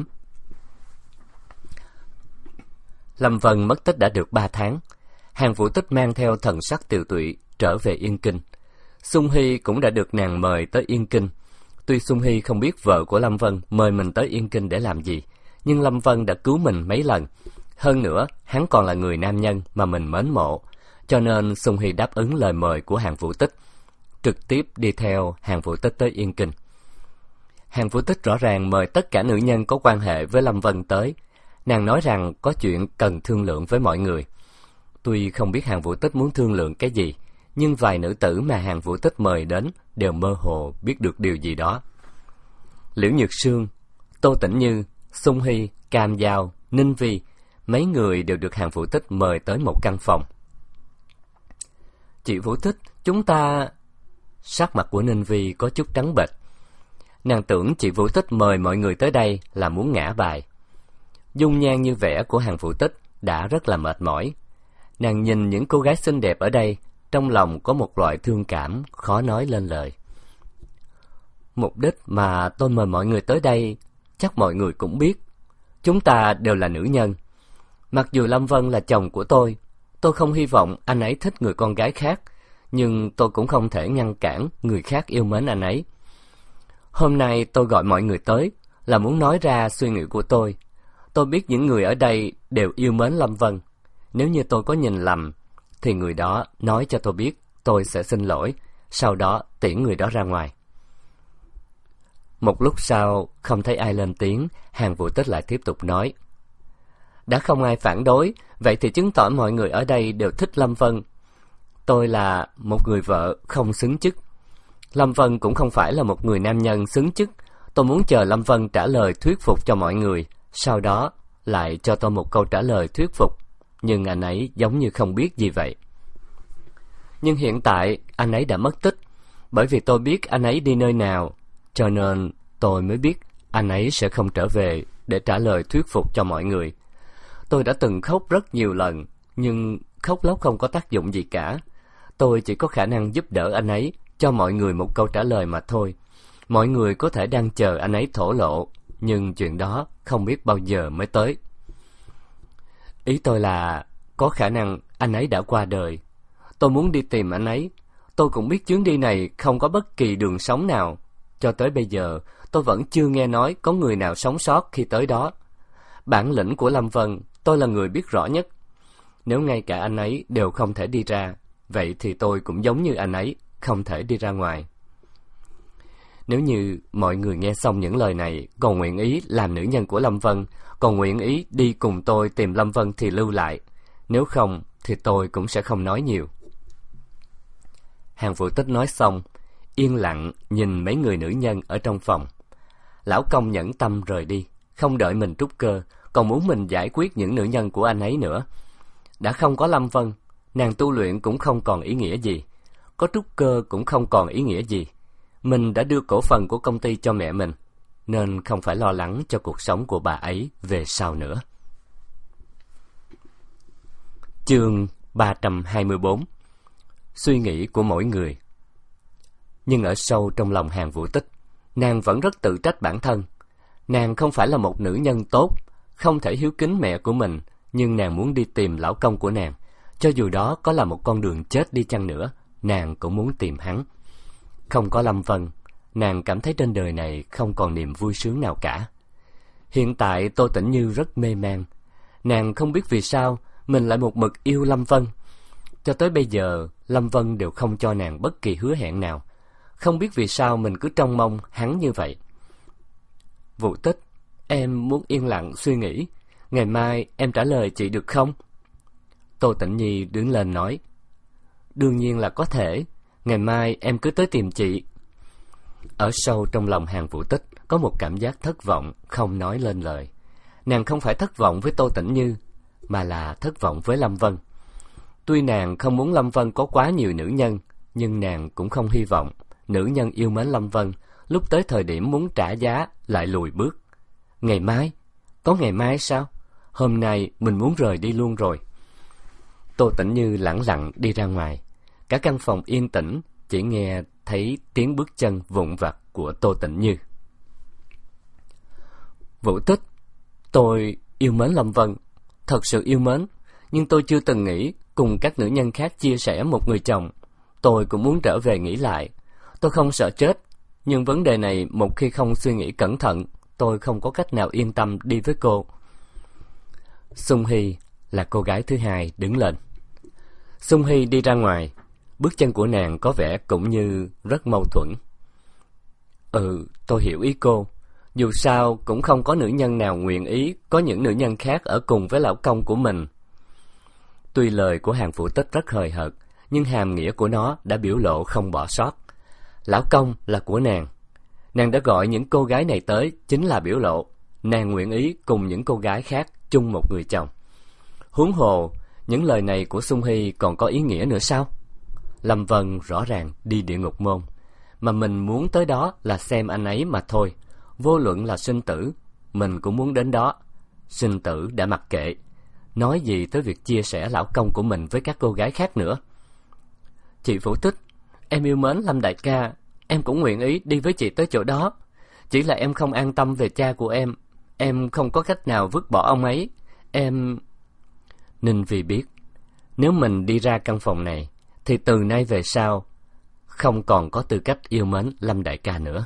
Lâm Vân mất tích đã được 3 tháng. Hàn Vũ Tích mang theo thần sắc tiều tụy trở về Yên Kinh. Sung Hy cũng đã được nàng mời tới Yên Kinh. Tuy Sung Hy không biết vợ của Lâm Vân mời mình tới Yên Kinh để làm gì, nhưng Lâm Vân đã cứu mình mấy lần. Hơn nữa, hắn còn là người nam nhân mà mình mến mộ, cho nên Sung Hy đáp ứng lời mời của Hàn Vũ Tích, trực tiếp đi theo Hàn Vũ Tích tới Yên Kinh. Hàn Vũ Tích rõ ràng mời tất cả nữ nhân có quan hệ với Lâm Vân tới. Nàng nói rằng có chuyện cần thương lượng với mọi người. Tuy không biết Hàn Vũ Tích muốn thương lượng cái gì, nhưng vài nữ tử mà Hàn Vũ Tích mời đến đều mơ hồ biết được điều gì đó. Liễu Nhược Sương, Tô Tĩnh Như, Sung Hy, Cam Giao, Ninh Vi, mấy người đều được Hàn Vũ Tích mời tới một căn phòng. "Chị Vũ Tích, chúng ta..." Sắc mặt của Ninh Vi có chút trắng bệch. Nàng tưởng chị Vũ Tích mời mọi người tới đây là muốn ngã bài. Dung nhan như vẻ của Hàn Vũ Tích đã rất là mệt mỏi. Nàng nhìn những cô gái xinh đẹp ở đây, trong lòng có một loại thương cảm khó nói lên lời. "Mục đích mà tôi mời mọi người tới đây, chắc mọi người cũng biết. Chúng ta đều là nữ nhân. Mặc dù Lâm Vân là chồng của tôi không hy vọng anh ấy thích người con gái khác, nhưng tôi cũng không thể ngăn cản người khác yêu mến anh ấy. Hôm nay tôi gọi mọi người tới là muốn nói ra suy nghĩ của tôi. Tôi biết những người ở đây đều yêu mến Lâm Vân. Nếu như tôi có nhìn lầm, thì người đó nói cho tôi biết, tôi sẽ xin lỗi, sau đó tiễn người đó ra ngoài." Một lúc sau, không thấy ai lên tiếng, Hàn Vũ Tích lại tiếp tục nói: "Đã không ai phản đối, vậy thì chứng tỏ mọi người ở đây đều thích Lâm Vân. Tôi là một người vợ không xứng chức. Lâm Vân cũng không phải là một người nam nhân xứng chức. Tôi muốn chờ Lâm Vân trả lời thuyết phục cho mọi người, sau đó lại cho tôi một câu trả lời thuyết phục, nhưng anh ấy giống như không biết gì vậy. Nhưng hiện tại anh ấy đã mất tích, bởi vì tôi biết anh ấy đi nơi nào, cho nên tôi mới biết anh ấy sẽ không trở về để trả lời thuyết phục cho mọi người. Tôi đã từng khóc rất nhiều lần, nhưng khóc lóc không có tác dụng gì cả. Tôi chỉ có khả năng giúp đỡ anh ấy, cho mọi người một câu trả lời mà thôi. Mọi người có thể đang chờ anh ấy thổ lộ, nhưng chuyện đó không biết bao giờ mới tới. Ý tôi là có khả năng anh ấy đã qua đời. Tôi muốn đi tìm anh ấy. Tôi cũng biết chuyến đi này không có bất kỳ đường sống nào. Cho tới bây giờ, tôi vẫn chưa nghe nói có người nào sống sót khi tới đó. Bản lĩnh của Lâm Vân, tôi là người biết rõ nhất. Nếu ngay cả anh ấy đều không thể đi ra, vậy thì tôi cũng giống như anh ấy, không thể đi ra ngoài. Nếu như mọi người nghe xong những lời này, còn nguyện ý làm nữ nhân của Lâm Vân, còn nguyện ý đi cùng tôi tìm Lâm Vân thì lưu lại. Nếu không, thì tôi cũng sẽ không nói nhiều. Hàng Vũ Tích nói xong, yên lặng nhìn mấy người nữ nhân ở trong phòng. Lão Công nhẫn tâm rời đi, không đợi mình trút cơ, còn muốn mình giải quyết những nữ nhân của anh ấy nữa. Đã không có Lâm Vân, nàng tu luyện cũng không còn ý nghĩa gì, có trút cơ cũng không còn ý nghĩa gì. Mình đã đưa cổ phần của công ty cho mẹ mình, nên không phải lo lắng cho cuộc sống của bà ấy về sau nữa. Chương 324. Suy nghĩ của mỗi người. Nhưng ở sâu trong lòng Hàng Vũ Tích, nàng vẫn rất tự trách bản thân. Nàng không phải là một nữ nhân tốt, không thể hiếu kính mẹ của mình, nhưng nàng muốn đi tìm lão công của nàng. Cho dù đó có là một con đường chết đi chăng nữa, nàng cũng muốn tìm hắn. Không có Lâm Vân, nàng cảm thấy trên đời này không còn niềm vui sướng nào cả. Hiện tại Tô Tĩnh Như rất mê man. Nàng không biết vì sao mình lại một mực yêu Lâm Vân. Cho tới bây giờ, Lâm Vân đều không cho nàng bất kỳ hứa hẹn nào. Không biết vì sao mình cứ trông mong hắn như vậy. Vũ Tích, em muốn yên lặng suy nghĩ. Ngày mai em trả lời chị được không? Tô Tĩnh Nhi đứng lên nói. Đương nhiên là có thể. Ngày mai em cứ tới tìm chị. Ở sâu trong lòng Hàng Vũ Tích có một cảm giác thất vọng không nói lên lời. Nàng không phải thất vọng với Tô Tĩnh Như, mà là thất vọng với Lâm Vân. Tuy nàng không muốn Lâm Vân có quá nhiều nữ nhân, nhưng nàng cũng không hy vọng nữ nhân yêu mến Lâm Vân lúc tới thời điểm muốn trả giá lại lùi bước. Ngày mai? Có ngày mai sao? Hôm nay mình muốn rời đi luôn rồi. Tô Tĩnh Như lẳng lặng đi ra ngoài. Cả căn phòng yên tĩnh, chỉ nghe thấy tiếng bước chân vụn vặt của Tô Tĩnh Như. Vũ Tích, tôi yêu mến Lâm Vân, thật sự yêu mến, nhưng tôi chưa từng nghĩ cùng các nữ nhân khác chia sẻ một người chồng. Tôi cũng muốn trở về nghĩ lại. Tôi không sợ chết, nhưng vấn đề này một khi không suy nghĩ cẩn thận, tôi không có cách nào yên tâm đi với cô. Sung Hy là cô gái thứ hai đứng lên. Sung Hy đi ra ngoài, bước chân của nàng có vẻ cũng như rất mâu thuẫn. Tôi hiểu ý cô. Dù sao cũng không có nữ nhân nào nguyện ý có những nữ nhân khác ở cùng với lão công của mình. Tuy lời của Hàng Vũ Tích rất hời hợt, nhưng hàm nghĩa của nó đã biểu lộ không bỏ sót. Lão công là của nàng. Nàng đã gọi những cô gái này tới chính là biểu lộ nàng nguyện ý cùng những cô gái khác chung một người chồng. Huống hồ, những lời này của Sung Hy còn có ý nghĩa nữa sao? Lâm Vân rõ ràng đi địa ngục môn, mà mình muốn tới đó là xem anh ấy mà thôi. Vô luận là sinh tử, mình cũng muốn đến đó. Sinh tử đã mặc kệ, nói gì tới việc chia sẻ lão công của mình với các cô gái khác nữa. Chị Vũ Tích, em yêu mến Lâm đại ca, em cũng nguyện ý đi với chị tới chỗ đó. Chỉ là em không an tâm về cha của em không có cách nào vứt bỏ ông ấy. Ninh Vi biết, nếu mình đi ra căn phòng này, thì từ nay về sau không còn có tư cách yêu mến Lâm đại ca nữa.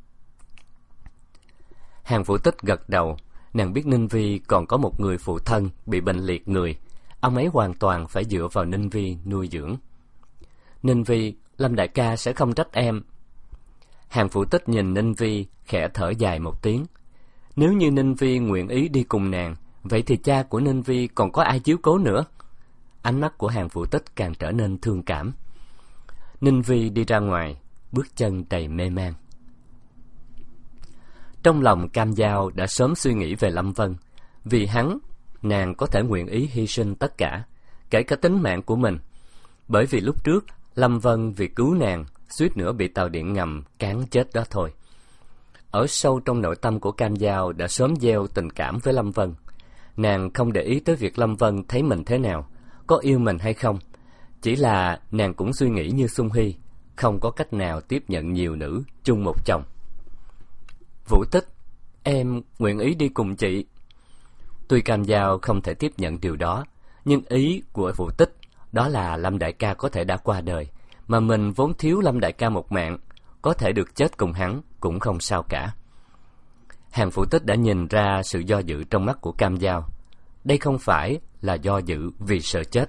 Hàng Vũ Tích gật đầu. Nàng biết Ninh Vi còn có một người phụ thân bị bệnh liệt người. Ông ấy hoàn toàn phải dựa vào Ninh Vi nuôi dưỡng. Ninh Vi, Lâm đại ca sẽ không trách em. Hàng Vũ Tích nhìn Ninh Vi, khẽ thở dài một tiếng. Nếu như Ninh Vi nguyện ý đi cùng nàng, vậy thì cha của Ninh Vi còn có ai chiếu cố nữa? Ánh mắt của Hàng Vũ Tích càng trở nên thương cảm. Ninh Vi đi ra ngoài, bước chân đầy mê man. Trong lòng Cam Dao đã sớm suy nghĩ về Lâm Vân. Vì hắn, nàng có thể nguyện ý hy sinh tất cả, kể cả tính mạng của mình. Bởi vì lúc trước, Lâm Vân vì cứu nàng, suýt nữa bị tàu điện ngầm cán chết đó thôi. Ở sâu trong nội tâm của Cam Dao đã sớm gieo tình cảm với Lâm Vân. Nàng không để ý tới việc Lâm Vân thấy mình thế nào, có yêu mình hay không. Chỉ là nàng cũng suy nghĩ như Xuân Hy, không có cách nào tiếp nhận nhiều nữ chung một chồng. Vũ Tích, em nguyện ý đi cùng chị. Tuy Cam Dao không thể tiếp nhận điều đó, nhưng ý của Vũ Tích đó là Lâm đại ca có thể đã qua đời, mà mình vốn thiếu Lâm đại ca một mạng, có thể được chết cùng hắn cũng không sao cả. Hàng Vũ Tích đã nhìn ra sự do dự trong mắt của Cam Dao. Đây không phải là do dự vì sợ chết.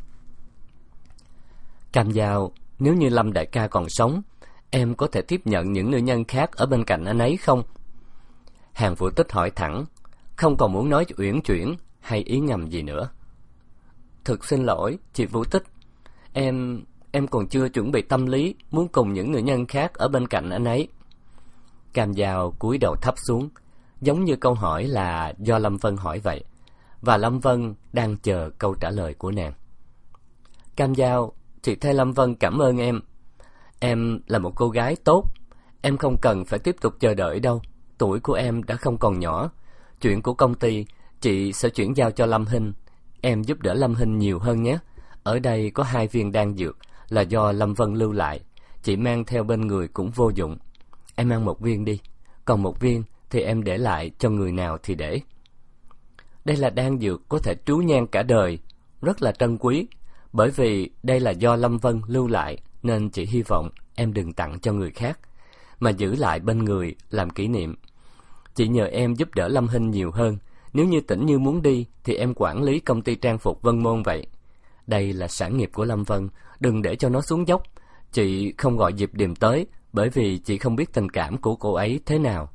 Cam Dao, nếu như Lâm đại ca còn sống, em có thể tiếp nhận những nữ nhân khác ở bên cạnh anh ấy không? Hàng Vũ Tích hỏi thẳng, không còn muốn nói uyển chuyển hay ý ngầm gì nữa. Thực xin lỗi, chị Vũ Tích, em còn chưa chuẩn bị tâm lý muốn cùng những nữ nhân khác ở bên cạnh anh ấy. Cam Dao cúi đầu thấp xuống, giống như câu hỏi là do Lâm Vân hỏi vậy, và Lâm Vân đang chờ câu trả lời của nàng. Cam Dao, chị thay Lâm Vân cảm ơn em. Em là một cô gái tốt, em không cần phải tiếp tục chờ đợi đâu. Tuổi của em đã không còn nhỏ. Chuyện của công ty, chị sẽ chuyển giao cho Lâm Hinh. Em giúp đỡ Lâm Hinh nhiều hơn nhé. Ở đây có 2 viên đan dược là do Lâm Vân lưu lại. Chị mang theo bên người cũng vô dụng. Em ăn 1 viên đi, còn 1 viên thì em để lại cho người nào thì để. Đây là đan dược có thể trú nhang cả đời, rất là trân quý. Bởi vì đây là do Lâm Vân lưu lại, nên chị hy vọng em đừng tặng cho người khác, mà giữ lại bên người làm kỷ niệm. Chị nhờ em giúp đỡ Lâm Hinh nhiều hơn. Nếu như Tĩnh Như muốn đi thì em quản lý công ty trang phục Vân Môn vậy. Đây là sản nghiệp của Lâm Vân, đừng để cho nó xuống dốc. Chị không gọi Diệp Điềm tới, bởi vì chị không biết tình cảm của cô ấy thế nào.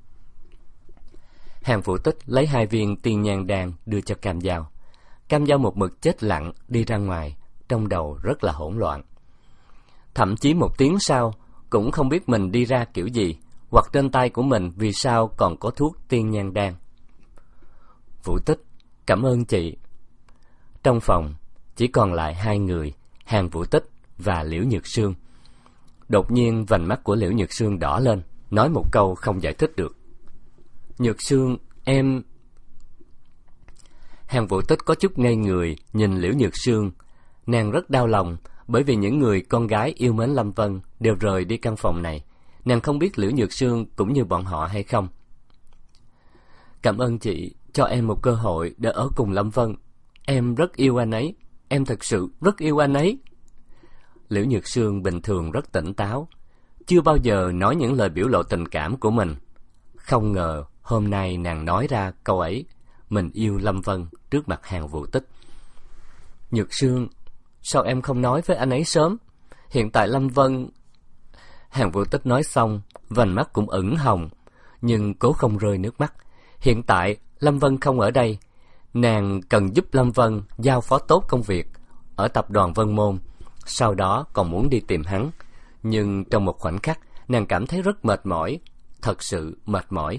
Hàng Vũ Tích lấy 2 viên tiên nhang đan đưa cho Cam Dao. Cam Dao một mực chết lặng đi ra ngoài, trong đầu rất là hỗn loạn. Thậm chí 1 tiếng sau cũng không biết mình đi ra kiểu gì, hoặc trên tay của mình vì sao còn có thuốc tiên nhang đan. Vũ Tích, cảm ơn chị. Trong phòng chỉ còn lại 2 người, Hàng Vũ Tích và Liễu Nhược Sương. Đột nhiên vành mắt của Liễu Nhược Sương đỏ lên, nói một câu không giải thích được. Nhược Sương, em... Hàng Vũ Tích có chút ngây người nhìn Liễu Nhược Sương. Nàng rất đau lòng, bởi vì những người con gái yêu mến Lâm Vân đều rời đi căn phòng này. Nàng không biết Liễu Nhược Sương cũng như bọn họ hay không. Cảm ơn chị cho em một cơ hội để ở cùng Lâm Vân. Em rất yêu anh ấy, em thật sự rất yêu anh ấy. Liễu Nhược Sương bình thường rất tỉnh táo, chưa bao giờ nói những lời biểu lộ tình cảm của mình. Không ngờ hôm nay nàng nói ra câu ấy, mình yêu Lâm Vân trước mặt Hàng Vũ Tích. Nhược Sương, sao em không nói với anh ấy sớm? Hiện tại Lâm Vân... Hàng Vũ Tích nói xong, vành mắt cũng ửng hồng, nhưng cố không rơi nước mắt. Hiện tại Lâm Vân không ở đây, nàng cần giúp Lâm Vân giao phó tốt công việc ở tập đoàn Vân Môn, sau đó còn muốn đi tìm hắn. Nhưng trong một khoảnh khắc, nàng cảm thấy rất mệt mỏi, thật sự mệt mỏi.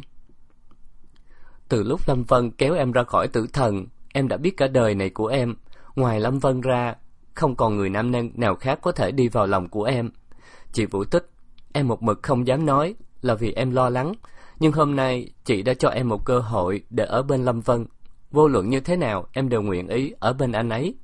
Từ lúc Lâm Vân kéo em ra khỏi tử thần, em đã biết cả đời này của em, ngoài Lâm Vân ra, không còn người nam nhân nào khác có thể đi vào lòng của em. Chị Vũ Tích, em một mực không dám nói là vì em lo lắng, nhưng hôm nay chị đã cho em một cơ hội để ở bên Lâm Vân. Vô luận như thế nào, em đều nguyện ý ở bên anh ấy.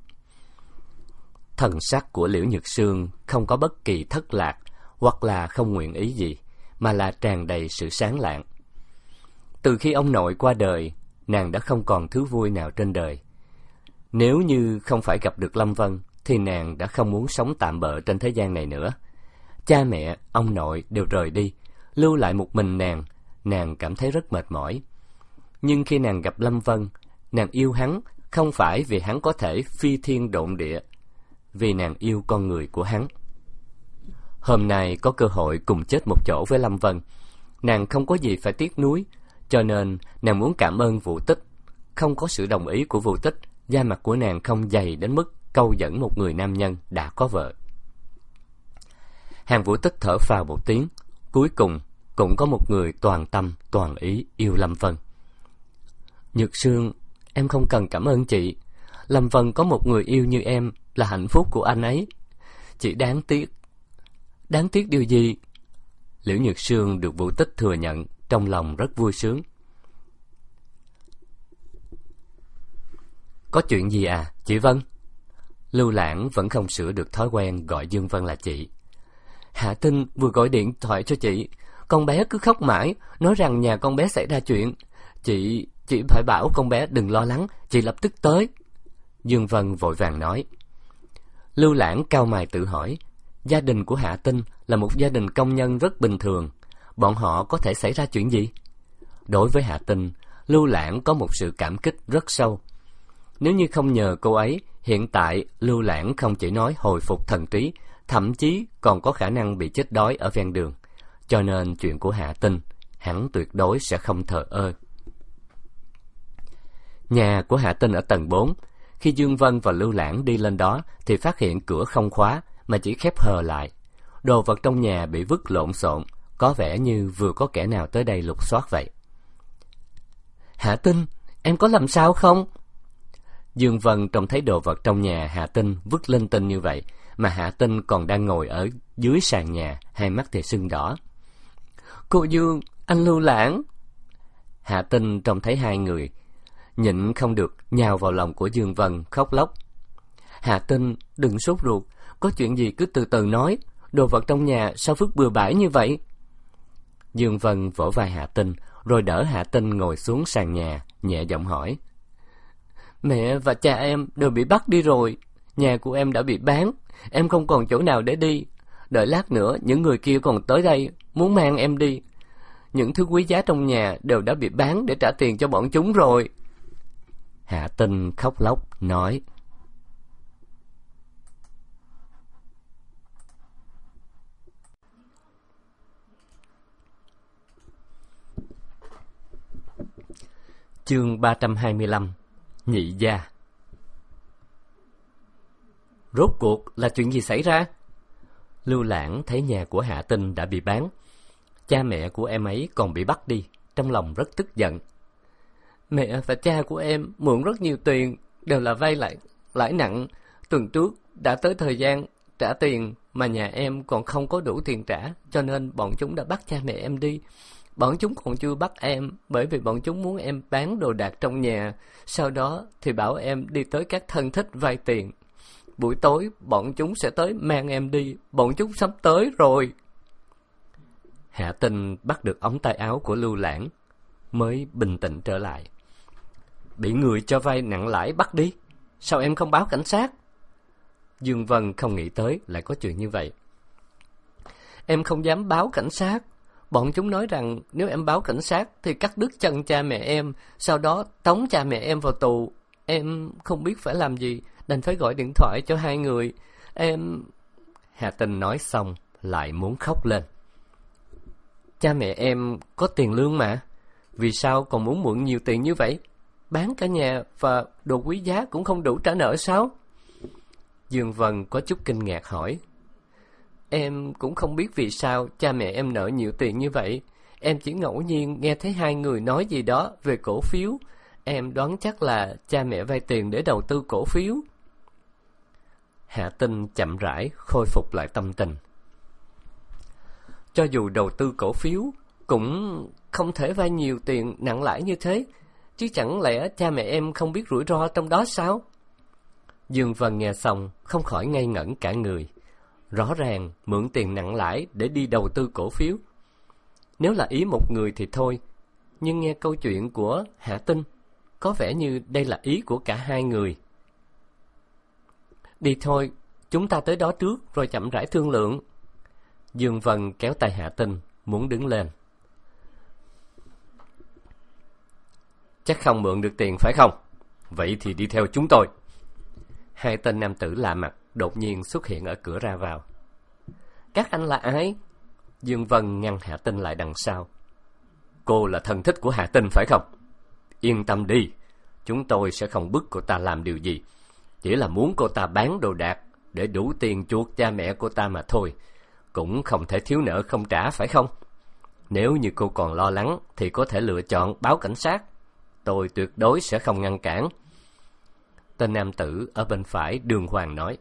Thần sắc của Liễu Nhược Sương không có bất kỳ thất lạc hoặc là không nguyện ý gì, mà là tràn đầy sự sáng lạng. Từ khi ông nội qua đời, nàng đã không còn thứ vui nào trên đời. Nếu như không phải gặp được Lâm Vân, thì nàng đã không muốn sống tạm bợ trên thế gian này nữa. Cha mẹ, ông nội đều rời đi, lưu lại một mình nàng cảm thấy rất mệt mỏi. Nhưng khi nàng gặp Lâm Vân, nàng yêu hắn không phải vì hắn có thể phi thiên độn địa, vì nàng yêu con người của hắn. Hôm nay có cơ hội cùng chết một chỗ với Lâm Vân, nàng không có gì phải tiếc nuối, cho nên nàng muốn cảm ơn Vũ Tích. Không có sự đồng ý của Vũ Tích, da mặt của nàng không dày đến mức câu dẫn một người nam nhân đã có vợ. Hàng Vũ Tích thở phào một tiếng, cuối cùng cũng có một người toàn tâm, toàn ý yêu Lâm Vân. Nhược Sương, em không cần cảm ơn chị. Lâm Vân có một người yêu như em là hạnh phúc của anh ấy. Chỉ đáng tiếc. Đáng tiếc điều gì? Liễu Nhược Sương được Vũ Tích thừa nhận, trong lòng rất vui sướng. Có chuyện gì à, chị Vân? Lưu Lãng vẫn không sửa được thói quen gọi Dương Vân là chị. Hạ Tinh vừa gọi điện thoại cho chị. Con bé cứ khóc mãi, nói rằng nhà con bé xảy ra chuyện. Chị phải bảo con bé đừng lo lắng, chị lập tức tới. Dương Vân vội vàng nói. Lưu Lãng cau mày tự hỏi, gia đình của Hạ Tinh là một gia đình công nhân rất bình thường, bọn họ có thể xảy ra chuyện gì? Đối với Hạ Tinh, Lưu Lãng có một sự cảm kích rất sâu. Nếu như không nhờ cô ấy, hiện tại Lưu Lãng không chỉ nói hồi phục thần trí, thậm chí còn có khả năng bị chết đói ở ven đường. Cho nên chuyện của Hạ Tinh, hắn tuyệt đối sẽ không thờ ơ. Nhà của Hạ Tinh ở tầng 4. Khi Dương Vân và Lưu Lãng đi lên đó thì phát hiện cửa không khóa mà chỉ khép hờ lại. Đồ vật trong nhà bị vứt lộn xộn, có vẻ như vừa có kẻ nào tới đây lục soát vậy. Hạ Tinh, em có làm sao không? Dương Vân trông thấy đồ vật trong nhà Hạ Tinh vứt linh tinh như vậy, mà Hạ Tinh còn đang ngồi ở dưới sàn nhà, hai mắt thì sưng đỏ. Cô Dương, anh Lưu Lãng. Hạ Tinh trông thấy hai người, nhịn không được nhào vào lòng của Dương Vân khóc lóc. Hạ Tinh, đừng sốt ruột, có chuyện gì cứ từ từ nói, đồ vật trong nhà sao vứt bừa bãi như vậy? Dương Vân vỗ vai Hạ Tinh, rồi đỡ Hạ Tinh ngồi xuống sàn nhà, nhẹ giọng hỏi. Mẹ và cha em đều bị bắt đi rồi, nhà của em đã bị bán, em không còn chỗ nào để đi. Đợi lát nữa những người kia còn tới đây, muốn mang em đi. Những thứ quý giá trong nhà đều đã bị bán để trả tiền cho bọn chúng rồi. Hạ Tinh khóc lóc nói. Chương 325. Nhị gia. Rốt cuộc là chuyện gì xảy ra? Lưu Lãng thấy nhà của Hạ Tinh đã bị bán, cha mẹ của em ấy còn bị bắt đi, trong lòng rất tức giận. Mẹ và cha của em mượn rất nhiều tiền, đều là vay lãi nặng. Tuần trước đã tới thời gian trả tiền mà nhà em còn không có đủ tiền trả, cho nên bọn chúng đã bắt cha mẹ em đi. Bọn chúng còn chưa bắt em, bởi vì bọn chúng muốn em bán đồ đạc trong nhà, sau đó thì bảo em đi tới các thân thích vay tiền. Buổi tối bọn chúng sẽ tới mang em đi, bọn chúng sắp tới rồi. Hạ Tinh bắt được ống tay áo của Lưu Lãng, mới bình tĩnh trở lại. Bị người cho vay nặng lãi bắt đi, sao em không báo cảnh sát? Dương Vân không nghĩ tới lại có chuyện như vậy. Em không dám báo cảnh sát. Bọn chúng nói rằng nếu em báo cảnh sát thì cắt đứt chân cha mẹ em, sau đó tống cha mẹ em vào tù. Em không biết phải làm gì, đành phải gọi điện thoại cho hai người. Hạ Tinh nói xong lại muốn khóc lên. Cha mẹ em có tiền lương mà, vì sao còn muốn mượn nhiều tiền như vậy? Bán cả nhà và đồ quý giá cũng không đủ trả nợ sao? Dương Vân có chút kinh ngạc hỏi. Em cũng không biết vì sao cha mẹ em nợ nhiều tiền như vậy. Em chỉ ngẫu nhiên nghe thấy hai người nói gì đó về cổ phiếu. Em đoán chắc là cha mẹ vay tiền để đầu tư cổ phiếu. Hạ Tinh chậm rãi khôi phục lại tâm tình. Cho dù đầu tư cổ phiếu cũng không thể vay nhiều tiền nặng lãi như thế, chứ chẳng lẽ cha mẹ em không biết rủi ro trong đó sao? Dương Vân nghe xong không khỏi ngây ngẩn cả người. Rõ ràng mượn tiền nặng lãi để đi đầu tư cổ phiếu. Nếu là ý một người thì thôi, nhưng nghe câu chuyện của Hạ Tinh, có vẻ như đây là ý của cả hai người. Đi thôi, chúng ta tới đó trước rồi chậm rãi thương lượng. Dương Vân kéo tay Hạ Tinh, muốn đứng lên. Chắc không mượn được tiền phải không? Vậy thì đi theo chúng tôi. Hai tên nam tử lạ mặt đột nhiên xuất hiện ở cửa ra vào. Các anh là ai? Dương Vân ngăn Hạ Tinh lại đằng sau. Cô là thân thích của Hạ Tinh phải không? Yên tâm đi, chúng tôi sẽ không bức cô ta làm điều gì. Chỉ là muốn cô ta bán đồ đạc để đủ tiền chuộc cha mẹ cô ta mà thôi. Cũng không thể thiếu nợ không trả phải không? Nếu như cô còn lo lắng thì có thể lựa chọn báo cảnh sát. Tôi tuyệt đối sẽ không ngăn cản. Tên nam tử ở bên phải đường hoàng nói.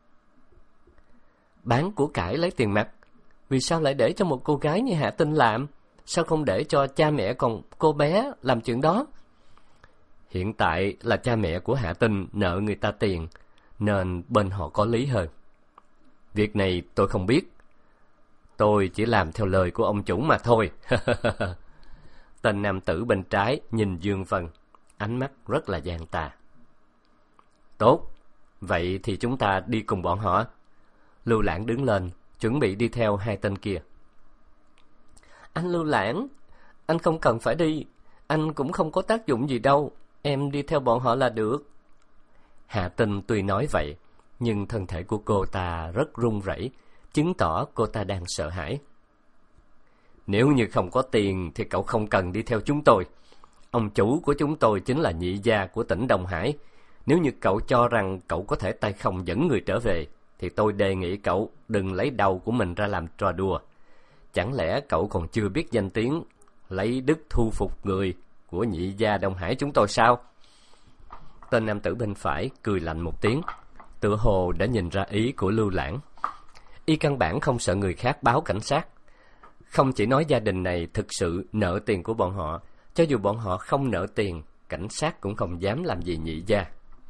Bán của cải lấy tiền mặt, vì sao lại để cho một cô gái như Hạ Tinh làm? Sao không để cho cha mẹ còn cô bé làm chuyện đó? Hiện tại là cha mẹ của Hạ Tinh nợ người ta tiền, nên bên họ có lý hơn. Việc này tôi không biết. Tôi chỉ làm theo lời của ông chủ mà thôi. Tên nam tử bên trái nhìn Dương Vân, ánh mắt rất là gian tà. Tốt, vậy thì chúng ta đi cùng bọn họ. Lưu Lãng đứng lên, chuẩn bị đi theo hai tên kia. Anh Lưu Lãng, anh không cần phải đi, anh cũng không có tác dụng gì đâu, em đi theo bọn họ là được. Hạ Tinh tuy nói vậy, nhưng thân thể của cô ta rất run rẩy, chứng tỏ cô ta đang sợ hãi. Nếu như không có tiền thì cậu không cần đi theo chúng tôi. Ông chủ của chúng tôi chính là nhị gia của tỉnh Đông Hải. Nếu như cậu cho rằng cậu có thể tay không dẫn người trở về, thì tôi đề nghị cậu đừng lấy đầu của mình ra làm trò đùa. Chẳng lẽ cậu còn chưa biết danh tiếng lấy đức thu phục người của nhị gia Đông Hải chúng tôi sao? Tên nam tử bên phải cười lạnh một tiếng, tựa hồ đã nhìn ra ý của Lưu Lãng. Y căn bản không sợ người khác báo cảnh sát. Không chỉ nói gia đình này thực sự nợ tiền của bọn họ, cho dù bọn họ không nợ tiền, cảnh sát cũng không dám làm gì nhị gia.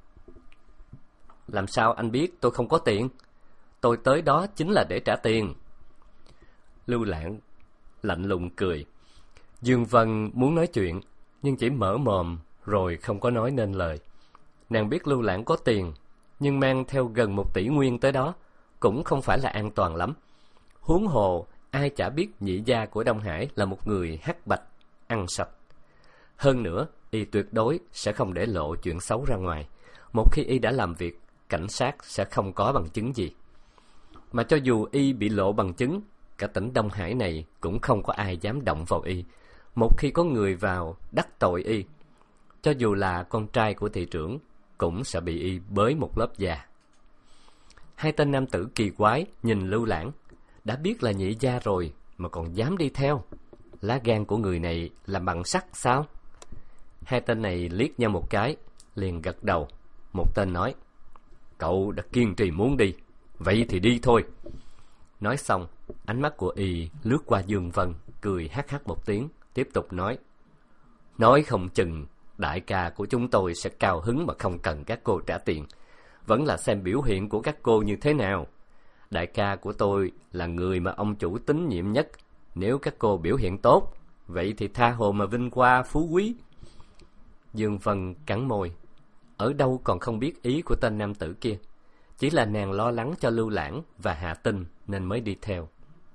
Làm sao anh biết tôi không có tiền? Tôi tới đó chính là để trả tiền. Lưu Lãng lạnh lùng cười. Dương Vân muốn nói chuyện, nhưng chỉ mở mồm rồi không có nói nên lời. Nàng biết Lưu Lãng có tiền, nhưng mang theo gần 1 tỷ nguyên tới đó cũng không phải là an toàn lắm. Huống hồ, ai chả biết nhị gia của Đông Hải là một người hắc bạch, ăn sạch. Hơn nữa, y tuyệt đối sẽ không để lộ chuyện xấu ra ngoài. Một khi y đã làm việc, cảnh sát sẽ không có bằng chứng gì. Mà cho dù y bị lộ bằng chứng, cả tỉnh Đông Hải này cũng không có ai dám động vào y. Một khi có người vào đắc tội y, cho dù là con trai của thị trưởng, cũng sẽ bị y bới một lớp da. Hai tên nam tử kỳ quái nhìn Lưu Lãng, đã biết là nhị gia rồi mà còn dám đi theo. Lá gan của người này làm bằng sắt sao? Hai tên này liếc nhau một cái, liền gật đầu. Một tên nói, cậu đã kiên trì muốn đi, vậy thì đi thôi. Nói xong, ánh mắt của y lướt qua Dương Vân, cười hắc hắc một tiếng, tiếp tục nói không chừng đại ca của chúng tôi sẽ cao hứng mà không cần các cô trả tiền. Vẫn là xem biểu hiện của các cô như thế nào. Đại ca của tôi là người mà ông chủ tín nhiệm nhất. Nếu các cô biểu hiện tốt, vậy thì tha hồ mà vinh qua phú quý. Dương Vân cắn môi. Ở đâu còn không biết ý của tên nam tử kia. Chỉ là nàng lo lắng cho Lưu Lãng và Hạ Tinh nên mới đi theo.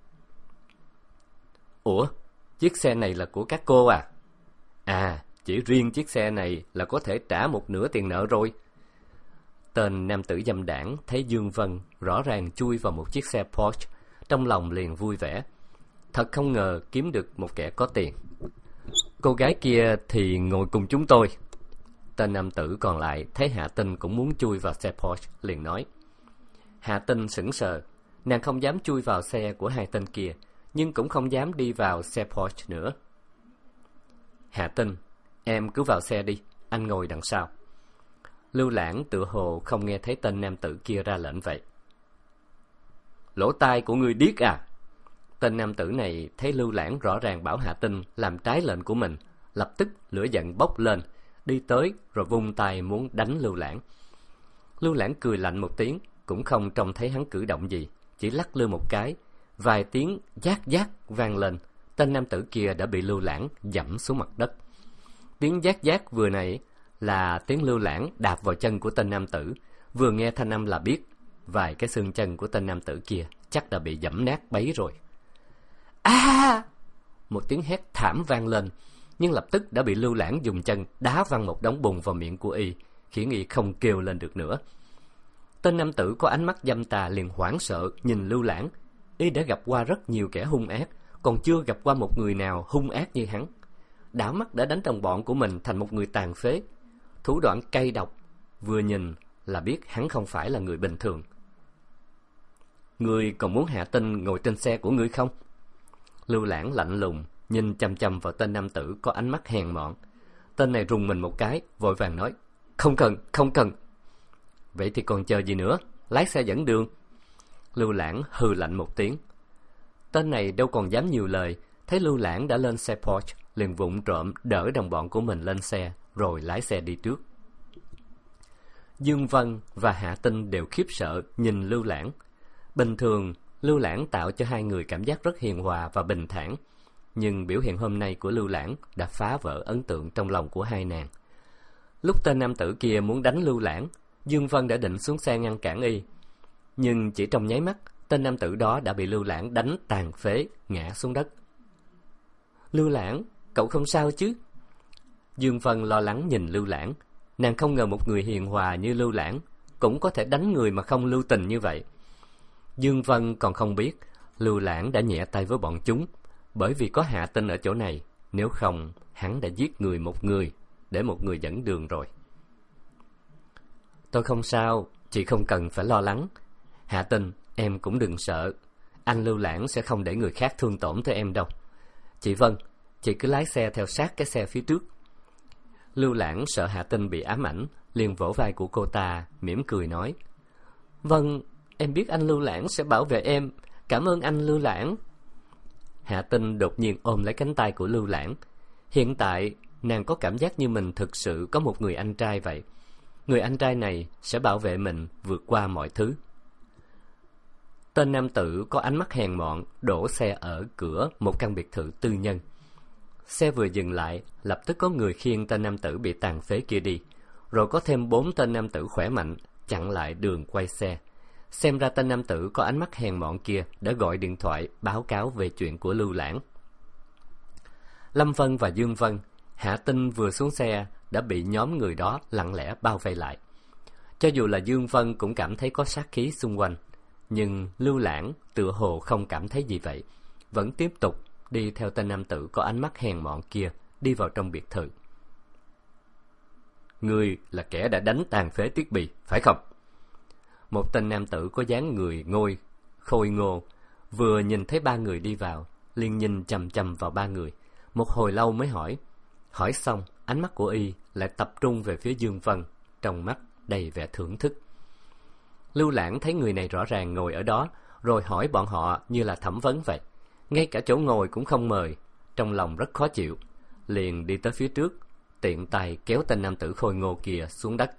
Ủa, chiếc xe này là của các cô à? À, chỉ riêng chiếc xe này là có thể trả 1/2 tiền nợ rồi. Tên nam tử dâm đảng thấy Dương Vân rõ ràng chui vào một chiếc xe Porsche, trong lòng liền vui vẻ. Thật không ngờ kiếm được một kẻ có tiền. Cô gái kia thì ngồi cùng chúng tôi. Tên nam tử còn lại thấy Hạ Tinh cũng muốn chui vào xe Porsche, liền nói. Hạ Tinh sững sờ, nàng không dám chui vào xe của hai tên kia, nhưng cũng không dám đi vào xe Porsche nữa. Hạ Tinh, em cứ vào xe đi, anh ngồi đằng sau. Lưu Lãng tựa hồ không nghe thấy tên nam tử kia ra lệnh vậy. Lỗ tai của ngươi điếc à? Tên nam tử này thấy Lưu Lãng rõ ràng bảo Hạ Tinh làm trái lệnh của mình, lập tức lửa giận bốc lên, đi tới rồi vung tay muốn đánh Lưu Lãng. Lưu Lãng cười lạnh một tiếng, cũng không trông thấy hắn cử động gì, chỉ lắc lư một cái, vài tiếng giác giác vang lên, tên nam tử kia đã bị Lưu Lãng dẫm xuống mặt đất. Tiếng giác giác vừa nãy là tiếng Lưu Lãng đạp vào chân của tên nam tử, vừa nghe thanh âm là biết vài cái xương chân của tên nam tử kia chắc đã bị dẫm nát bấy rồi. A! Một tiếng hét thảm vang lên, nhưng lập tức đã bị Lưu Lãng dùng chân đá văng một đống bùn vào miệng của y, khiến y không kêu lên được nữa. Tên nam tử có ánh mắt dâm tà liền hoảng sợ nhìn Lưu Lãng. Y đã gặp qua rất nhiều kẻ hung ác, còn chưa gặp qua một người nào hung ác như hắn. Đảo mắt đã đánh đồng bọn của mình thành một người tàn phế. Thủ đoạn cay độc, vừa nhìn là biết hắn không phải là người bình thường. Ngươi còn muốn Hạ Tinh ngồi trên xe của ngươi không? Lưu Lãng lạnh lùng nhìn chằm chằm vào tên nam tử có ánh mắt hèn mọn. Tên này rùng mình một cái, vội vàng nói, không cần, không cần. Vậy thì còn chờ gì nữa, lái xe dẫn đường. Lưu Lãng hừ lạnh một tiếng. Tên này đâu còn dám nhiều lời, thấy Lưu Lãng đã lên xe Porsche, liền vụng trộm đỡ đồng bọn của mình lên xe, rồi lái xe đi trước. Dương Vân và Hạ Tinh đều khiếp sợ nhìn Lưu Lãng. Bình thường, Lưu Lãng tạo cho hai người cảm giác rất hiền hòa và bình thản, nhưng biểu hiện hôm nay của Lưu Lãng đã phá vỡ ấn tượng trong lòng của hai nàng. Lúc tên nam tử kia muốn đánh Lưu Lãng, Dương Vân đã định xuống xe ngăn cản y, nhưng chỉ trong nháy mắt, tên nam tử đó đã bị Lưu Lãng đánh tàn phế, ngã xuống đất. Lưu Lãng, cậu không sao chứ? Dương Vân lo lắng nhìn Lưu Lãng. Nàng không ngờ một người hiền hòa như Lưu Lãng cũng có thể đánh người mà không lưu tình như vậy. Dương Vân còn không biết Lưu Lãng đã nhẹ tay với bọn chúng, bởi vì có Hạ Tinh ở chỗ này, nếu không hắn đã giết người một người để một người dẫn đường rồi. Tôi không sao, chị không cần phải lo lắng. Hạ Tinh, em cũng đừng sợ, anh Lưu Lãng sẽ không để người khác thương tổn tới em đâu. Chị Vân, chị cứ lái xe theo sát cái xe phía trước. Lưu Lãng sợ Hạ Tinh bị ám ảnh, liền vỗ vai của cô ta, mỉm cười nói, vâng, em biết anh Lưu Lãng sẽ bảo vệ em, cảm ơn anh Lưu Lãng. Hạ Tinh đột nhiên ôm lấy cánh tay của Lưu Lãng. Hiện tại, nàng có cảm giác như mình thực sự có một người anh trai vậy. Người anh trai này sẽ bảo vệ mình vượt qua mọi thứ. Tên nam tử có ánh mắt hèn mọn đổ xe ở cửa một căn biệt thự tư nhân. Xe vừa dừng lại, lập tức có người khiêng tên nam tử bị tàn phế kia đi, rồi có thêm 4 tên nam tử khỏe mạnh chặn lại đường quay xe. Xem ra tên nam tử có ánh mắt hèn mọn kia đã gọi điện thoại báo cáo về chuyện của Lưu Lãng. Lâm Vân và Dương Vân, Hạ Tinh vừa xuống xe đã bị nhóm người đó lặng lẽ bao vây lại. Cho dù là Dương Vân cũng cảm thấy có sát khí xung quanh, nhưng Lưu Lãng tựa hồ không cảm thấy gì vậy, vẫn tiếp tục đi theo tên nam tử có ánh mắt hèn mọn kia đi vào trong biệt thự. Ngươi là kẻ đã đánh tàn phế Tiết Bì, phải không? Một tên nam tử có dáng người khôi ngô, vừa nhìn thấy 3 người đi vào, liền nhìn chằm chằm vào 3 người, một hồi lâu mới hỏi. Hỏi xong, ánh mắt của y lại tập trung về phía Dương Vân, trong mắt đầy vẻ thưởng thức. Lưu Lãng thấy người này rõ ràng ngồi ở đó, rồi hỏi bọn họ như là thẩm vấn vậy, ngay cả chỗ ngồi cũng không mời, trong lòng rất khó chịu, liền đi tới phía trước, tiện tay kéo tên nam tử khôi ngô kia xuống đất.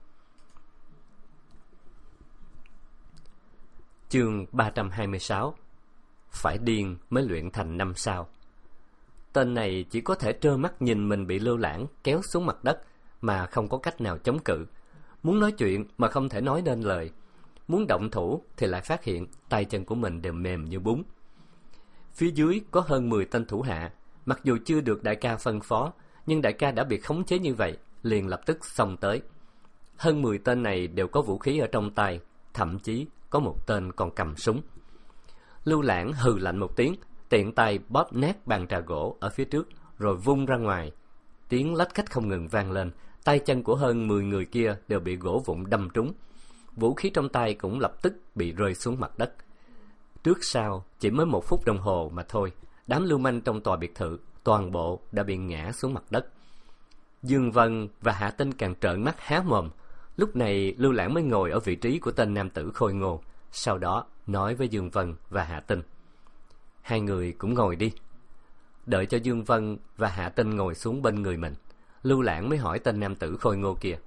Chương 326. Phải điên mới luyện thành 5 sao. Tên này chỉ có thể trơ mắt nhìn mình bị Lưu Lãng kéo xuống mặt đất mà không có cách nào chống cự. Muốn nói chuyện mà không thể nói nên lời. Muốn động thủ thì lại phát hiện tay chân của mình đều mềm như bún. Phía dưới có hơn 10 tên thủ hạ, mặc dù chưa được đại ca phân phó, nhưng đại ca đã bị khống chế như vậy, liền lập tức xông tới. Hơn 10 tên này đều có vũ khí ở trong tay, thậm chí có một tên còn cầm súng. Lưu Lãng hừ lạnh một tiếng, tiện tay bóp nát bàn trà gỗ ở phía trước, rồi vung ra ngoài. Tiếng lách cách không ngừng vang lên, tay chân của hơn 10 người kia đều bị gỗ vụn đâm trúng. Vũ khí trong tay cũng lập tức bị rơi xuống mặt đất. Trước sau, chỉ mới 1 phút đồng hồ mà thôi, đám lưu manh trong tòa biệt thự toàn bộ đã bị ngã xuống mặt đất. Dương Vân và Hạ Tinh càng trợn mắt há mồm. Lúc này Lưu Lãng mới ngồi ở vị trí của tên nam tử khôi ngô, sau đó nói với Dương Vân và Hạ Tinh. Hai người cũng ngồi đi. Đợi cho Dương Vân và Hạ Tinh ngồi xuống bên người mình, Lưu Lãng mới hỏi tên nam tử khôi ngô kia.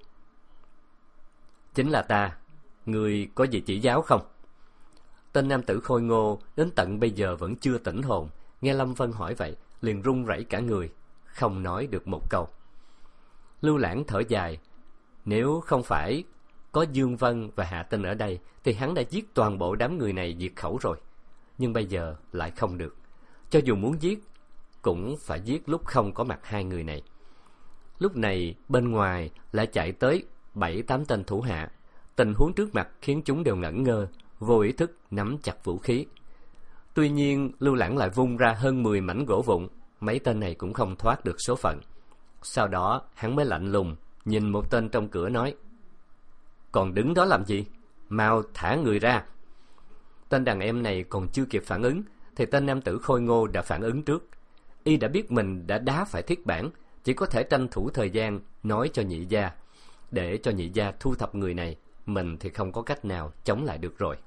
Chính là ta, ngươi có gì chỉ giáo không? Tên nam tử khôi ngô đến tận bây giờ vẫn chưa tỉnh hồn, nghe Lâm Vân hỏi vậy, liền run rẩy cả người, không nói được một câu. Lưu Lãng thở dài, nếu không phải có Dương Vân và Hạ Tinh ở đây thì hắn đã giết toàn bộ đám người này diệt khẩu rồi. Nhưng bây giờ lại không được. Cho dù muốn giết, cũng phải giết lúc không có mặt hai người này. Lúc này bên ngoài lại chạy tới 7-8 tên thủ hạ. Tình huống trước mặt khiến chúng đều ngẩn ngơ, vô ý thức nắm chặt vũ khí. Tuy nhiên Lưu Lãng lại vung ra hơn 10 mảnh gỗ vụn, mấy tên này cũng không thoát được số phận. Sau đó hắn mới lạnh lùng nhìn một tên trong cửa nói: Còn đứng đó làm gì? Mau thả người ra. Tên đàn em này còn chưa kịp phản ứng thì tên nam tử khôi ngô đã phản ứng trước. Y đã biết mình đã đá phải thiết bản, chỉ có thể tranh thủ thời gian nói cho nhị gia, để cho nhị gia thu thập người này. Mình thì không có cách nào chống lại được rồi.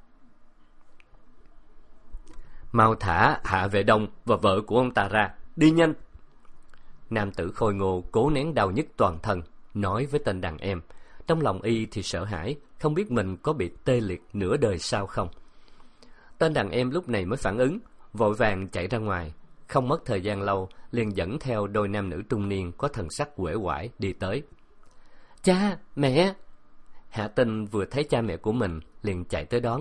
Mau thả Hạ Vệ Đông và vợ của ông ta ra, đi nhanh. Nam tử khôi ngô cố nén đau nhức toàn thân, nói với tên đàn em. Trong lòng y thì sợ hãi, không biết mình có bị tê liệt nửa đời sao không. Tên đàn em lúc này mới phản ứng, vội vàng chạy ra ngoài. Không mất thời gian lâu, liền dẫn theo đôi nam nữ trung niên có thần sắc uể oải đi tới. Cha, mẹ! Hạ Tinh vừa thấy cha mẹ của mình, liền chạy tới đón.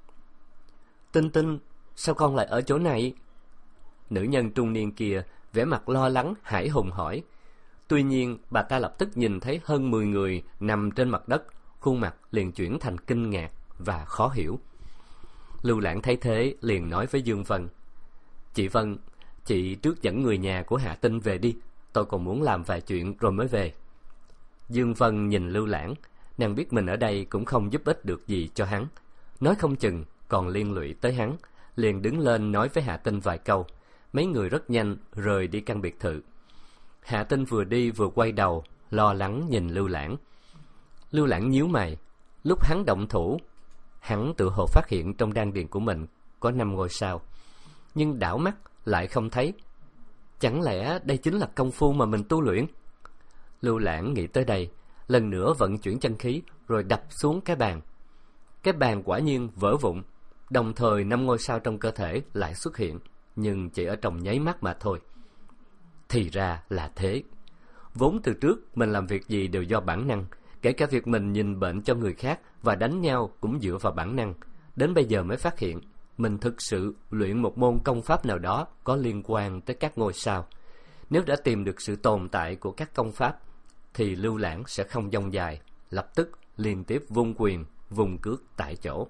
Tinh Tinh, sao con lại ở chỗ này? Nữ nhân trung niên kia vẻ mặt lo lắng, hãi hùng hỏi. Tuy nhiên, bà ta lập tức nhìn thấy hơn 10 người nằm trên mặt đất, khuôn mặt liền chuyển thành kinh ngạc và khó hiểu. Lưu Lãng thấy thế, liền nói với Dương Vân. Chị Vân, chị trước dẫn người nhà của Hạ Tinh về đi, tôi còn muốn làm vài chuyện rồi mới về. Dương Vân nhìn Lưu Lãng, nàng biết mình ở đây cũng không giúp ích được gì cho hắn, nói không chừng còn liên lụy tới hắn, liền đứng lên nói với Hạ Tinh vài câu. Mấy người rất nhanh rời đi căn biệt thự. Hạ Tinh vừa đi vừa quay đầu, lo lắng nhìn Lưu Lãng. Lưu Lãng nhíu mày. Lúc hắn động thủ, hắn tự hồ phát hiện trong đan điền của mình có 5 ngôi sao, nhưng đảo mắt lại không thấy. Chẳng lẽ đây chính là công phu mà mình tu luyện? Lưu Lãng nghĩ tới đây, lần nữa vận chuyển chân khí rồi đập xuống cái bàn. Cái bàn quả nhiên vỡ vụn, đồng thời 5 ngôi sao trong cơ thể lại xuất hiện, nhưng chỉ ở trong nháy mắt mà thôi. Thì ra là thế. Vốn từ trước mình làm việc gì đều do bản năng, kể cả việc mình nhìn bệnh cho người khác và đánh nhau cũng dựa vào bản năng. Đến bây giờ mới phát hiện mình thực sự luyện một môn công pháp nào đó có liên quan tới các ngôi sao. Nếu đã tìm được sự tồn tại của các công pháp thì Lưu Lãng sẽ không dông dài, lập tức liên tiếp vung quyền, vung cước tại chỗ.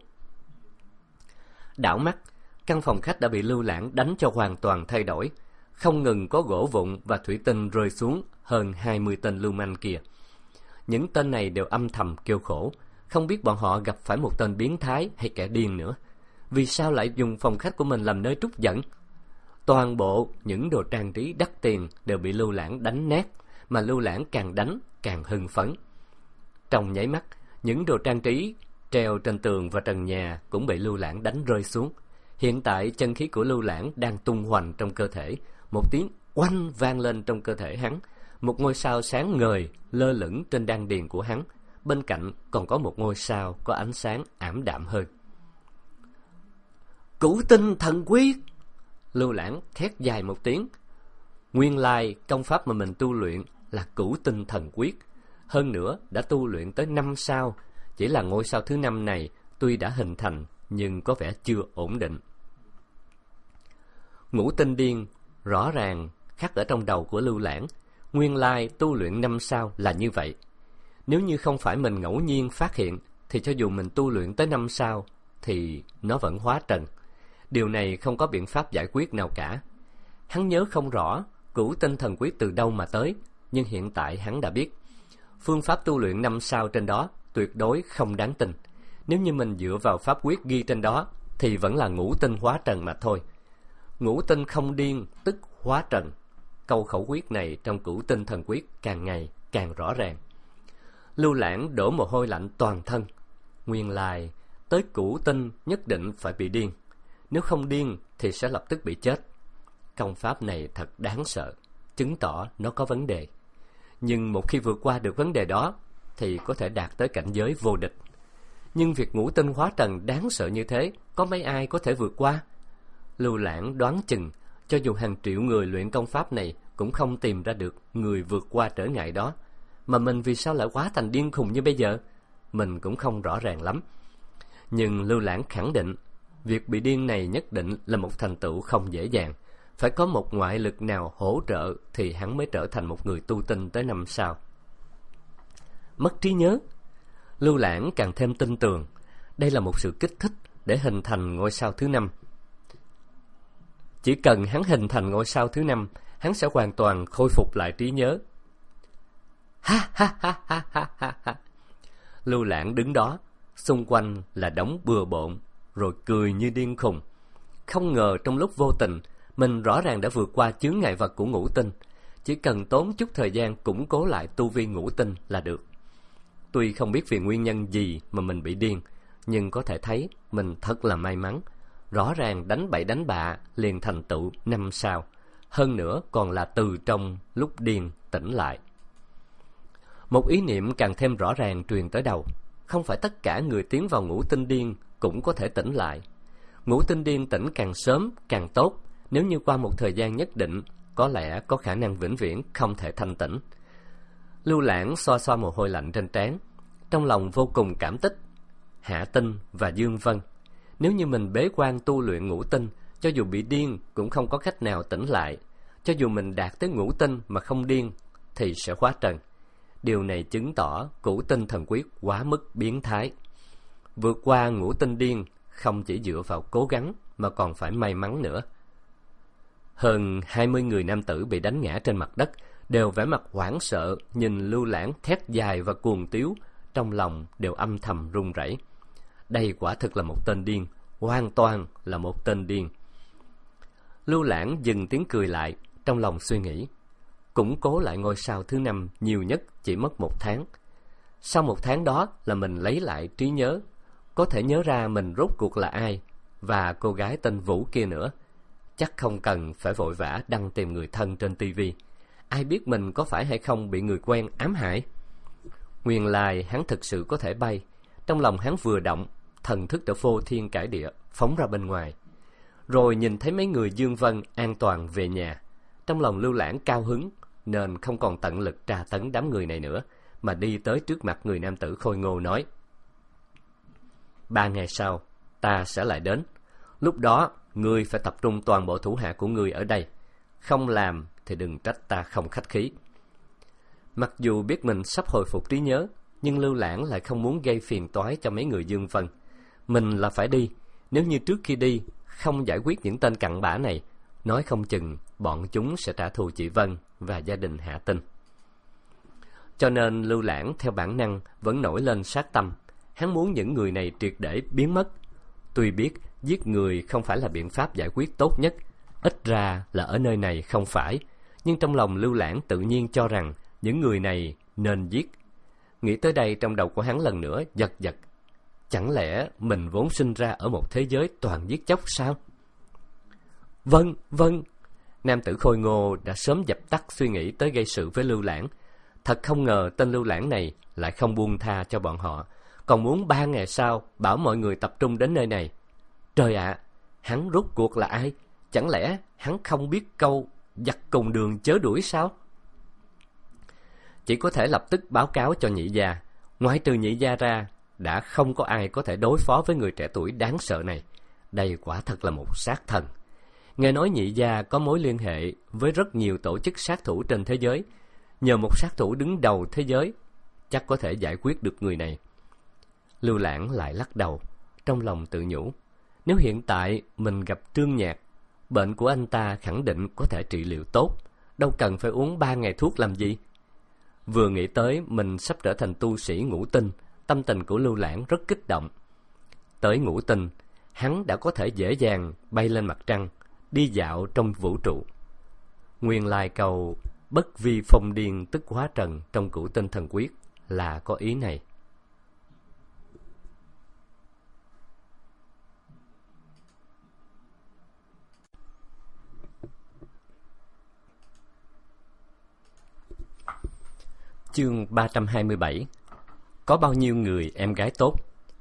Đảo mắt, căn phòng khách đã bị Lưu Lãng đánh cho hoàn toàn thay đổi. Không ngừng có gỗ vụn và thủy tinh rơi xuống hơn 20 tên lưu manh kia. Những tên này đều âm thầm kêu khổ, không biết bọn họ gặp phải một tên biến thái hay kẻ điên nữa. Vì sao lại dùng phòng khách của mình làm nơi trút giận? Toàn bộ những đồ trang trí đắt tiền đều bị Lưu Lãng đánh nát, mà Lưu Lãng càng đánh càng hưng phấn. Trong nháy mắt, những đồ trang trí treo trên tường và trần nhà cũng bị Lưu Lãng đánh rơi xuống. Hiện tại chân khí của Lưu Lãng đang tung hoành trong cơ thể. Một tiếng oanh vang lên trong cơ thể hắn. Một ngôi sao sáng ngời lơ lửng trên đan điền của hắn. Bên cạnh còn có một ngôi sao có ánh sáng ảm đạm hơn. Cửu tinh thần quyết! Lưu Lãng thét dài một tiếng. Nguyên lai công pháp mà mình tu luyện là cửu tinh thần quyết. Hơn nữa đã tu luyện tới 5 sao. Chỉ là ngôi sao thứ 5 này tuy đã hình thành nhưng có vẻ chưa ổn định. Ngũ tinh điên rõ ràng khắc ở trong đầu của Lưu Lãng. Nguyên lai tu luyện 5 sao là như vậy. Nếu như không phải mình ngẫu nhiên phát hiện thì cho dù mình tu luyện tới 5 sao thì nó vẫn hóa trần. Điều này không có biện pháp giải quyết nào cả. Hắn nhớ không rõ cửu tinh thần quyết từ đâu mà tới, nhưng hiện tại hắn đã biết. Phương pháp tu luyện 5 sao trên đó tuyệt đối không đáng tin. Nếu như mình dựa vào pháp quyết ghi trên đó thì vẫn là ngũ tinh hóa trần mà thôi. Ngũ tinh không điên tức hóa trần. Câu khẩu quyết này trong cửu tinh thần quyết càng ngày càng rõ ràng. Lưu Lãng đổ mồ hôi lạnh toàn thân. Nguyên lai tới cửu tinh nhất định phải bị điên. Nếu không điên thì sẽ lập tức bị chết. Công pháp này thật đáng sợ, chứng tỏ nó có vấn đề. Nhưng một khi vượt qua được vấn đề đó thì có thể đạt tới cảnh giới vô địch. Nhưng việc ngũ tinh hóa trần đáng sợ như thế, có mấy ai có thể vượt qua? Lưu Lãng đoán chừng cho dù hàng triệu người luyện công pháp này cũng không tìm ra được người vượt qua trở ngại đó. Mà mình vì sao lại hóa thành điên khùng như bây giờ? Mình cũng không rõ ràng lắm. Nhưng Lưu Lãng khẳng định việc bị điên này nhất định là một thành tựu không dễ dàng. Phải có một ngoại lực nào hỗ trợ thì hắn mới trở thành một người tu tinh tới 5 sao. Mất trí nhớ. Lưu Lãng càng thêm tin tưởng đây là một sự kích thích để hình thành ngôi sao thứ 5. Chỉ cần hắn hình thành ngôi sao thứ 5, hắn sẽ hoàn toàn khôi phục lại trí nhớ. Ha ha ha ha ha ha ha. Lưu Lãng đứng đó, xung quanh là đống bừa bộn, rồi cười như điên khùng. Không ngờ trong lúc vô tình, Mình rõ ràng đã vượt qua chướng ngại vật của ngũ tinh, chỉ cần tốn chút thời gian củng cố lại tu vi ngũ tinh là được. Tuy không biết vì nguyên nhân gì mà mình bị điên, nhưng có thể thấy mình thật là may mắn. Rõ ràng đánh bậy đánh bạ liền thành tựu 5 sao, hơn nữa còn là từ trong lúc điên tỉnh lại. Một ý niệm càng thêm rõ ràng truyền tới đầu. Không phải tất cả người tiến vào ngũ tinh điên cũng có thể tỉnh lại. Ngũ tinh điên tỉnh càng sớm càng tốt. Nếu như qua một thời gian nhất định, có lẽ có khả năng vĩnh viễn không thể thanh tỉnh. Lưu Lãng xoa xoa mồ hôi lạnh trên trán, trong lòng vô cùng cảm kích Hạ Tinh và Dương Vân. Nếu như mình bế quan tu luyện ngũ tinh, cho dù bị điên cũng không có cách nào tỉnh lại. Cho dù mình đạt tới ngũ tinh mà không điên thì sẽ hóa trần. Điều này chứng tỏ cửu tinh thần quyết quá mức biến thái. Vượt qua ngũ tinh điên không chỉ dựa vào cố gắng mà còn phải may mắn nữa. Hơn 20 người nam tử bị đánh ngã trên mặt đất, đều vẻ mặt hoảng sợ, nhìn Lưu Lãng thét dài và cuồng tiếu, trong lòng đều âm thầm run rẩy. Đây quả thực là một tên điên, hoàn toàn là một tên điên. Lưu Lãng dừng tiếng cười lại, trong lòng suy nghĩ, củng cố lại ngôi sao thứ 5 nhiều nhất chỉ mất 1 tháng. Sau 1 tháng đó là mình lấy lại trí nhớ, có thể nhớ ra mình rốt cuộc là ai, và cô gái tên Vũ kia nữa. Chắc không cần phải vội vã đăng tìm người thân trên tivi. Ai biết mình có phải hay không bị người quen ám hại. Nguyên lai hắn thực sự có thể bay. Trong lòng hắn vừa động, thần thức đã phô thiên cải địa phóng ra bên ngoài. Rồi nhìn thấy mấy người Dương Vân an toàn về nhà, trong lòng Lưu Lãng cao hứng, nên không còn tận lực tra tấn đám người này nữa, mà đi tới trước mặt người nam tử khôi ngô nói: 3 ngày sau ta sẽ lại đến. Lúc đó ngươi phải tập trung toàn bộ thủ hạ của ngươi ở đây. Không làm thì đừng trách ta không khách khí. Mặc dù biết mình sắp hồi phục trí nhớ, nhưng Lưu Lãng lại không muốn gây phiền toái cho mấy người Dương Vân. Mình là phải đi. Nếu như trước khi đi không giải quyết những tên cặn bã này, nói không chừng bọn chúng sẽ trả thù chị Vân và gia đình Hạ Tinh. Cho nên Lưu Lãng theo bản năng vẫn nổi lên sát tâm. Hắn muốn những người này triệt để biến mất. Tuy biết giết người không phải là biện pháp giải quyết tốt nhất, ít ra là ở nơi này không phải, nhưng trong lòng Lưu Lãng tự nhiên cho rằng những người này nên giết. Nghĩ tới đây, trong đầu của hắn lần nữa giật giật. Chẳng lẽ mình vốn sinh ra ở một thế giới toàn giết chóc sao? Vâng, vâng. Nam tử khôi ngô đã sớm dập tắt suy nghĩ tới gây sự với Lưu Lãng. Thật không ngờ tên Lưu Lãng này lại không buông tha cho bọn họ, còn muốn 3 ngày sau bảo mọi người tập trung đến nơi này. Trời ạ, hắn rốt cuộc là ai? Chẳng lẽ hắn không biết câu giặc cùng đường chớ đuổi sao? Chỉ có thể lập tức báo cáo cho nhị gia. Ngoại trừ nhị gia ra, đã không có ai có thể đối phó với người trẻ tuổi đáng sợ này. Đây quả thật là một sát thần. Nghe nói nhị gia có mối liên hệ với rất nhiều tổ chức sát thủ trên thế giới. Nhờ một sát thủ đứng đầu thế giới, chắc có thể giải quyết được người này. Lưu Lãng lại lắc đầu, trong lòng tự nhủ, nếu hiện tại mình gặp Trương Nhạc, bệnh của anh ta khẳng định có thể trị liệu tốt, đâu cần phải uống 3 ngày thuốc làm gì. Vừa nghĩ tới mình sắp trở thành tu sĩ ngũ tinh, tâm tình của Lưu Lãng rất kích động. Tới ngũ tinh, hắn đã có thể dễ dàng bay lên mặt trăng, đi dạo trong vũ trụ. Nguyên lai câu bất vi phong điên tức hóa trần trong Cửu Tinh Thần Quyết là có ý này. Chương 327. Có bao nhiêu người em gái tốt?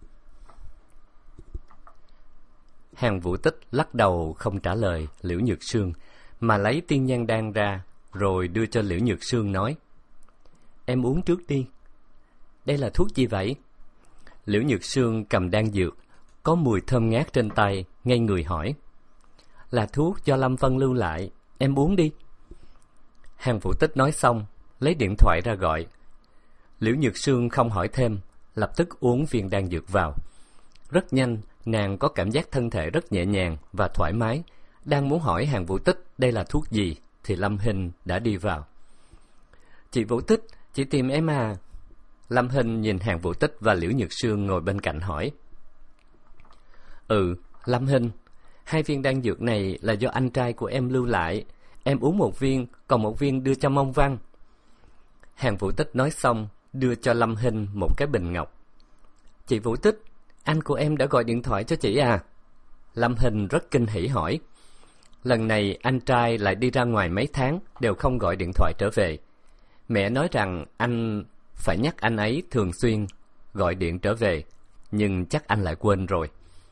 Hàn Vũ Tích lắc đầu không trả lời Liễu Nhược Sương, mà lấy tiên nhang đan ra, rồi đưa cho Liễu Nhược Sương nói: Em uống trước đi. Đây là thuốc gì vậy? Liễu Nhược Sương cầm đan dược, có mùi thơm ngát trên tay, ngây người hỏi: Là thuốc do Lâm Vân lưu lại, em uống đi. Hàn Vũ Tích nói xong, lấy điện thoại ra gọi. Liễu Nhược Sương không hỏi thêm, lập tức uống viên đan dược vào. Rất nhanh, nàng có cảm giác thân thể rất nhẹ nhàng và thoải mái. Đang muốn hỏi Hàn Vũ Tích đây là thuốc gì, thì Lâm Hinh đã đi vào. Chị Vũ Tích, chị tìm em à? Lâm Hinh nhìn Hàn Vũ Tích và Liễu Nhược Sương ngồi bên cạnh hỏi. Ừ, Lâm Hinh. 2 viên đan dược này là do anh trai của em lưu lại. Em uống 1 viên, còn 1 viên đưa cho Mông Văn. Hàng Vũ Tích nói xong, đưa cho Lâm Hinh một cái bình ngọc. Chị Vũ Tích, anh của em đã gọi điện thoại cho chị à? Lâm Hinh rất kinh hỉ hỏi. Lần này anh trai lại đi ra ngoài mấy tháng, đều không gọi điện thoại trở về. Mẹ nói rằng anh phải nhắc anh ấy thường xuyên gọi điện trở về, nhưng chắc anh lại quên rồi.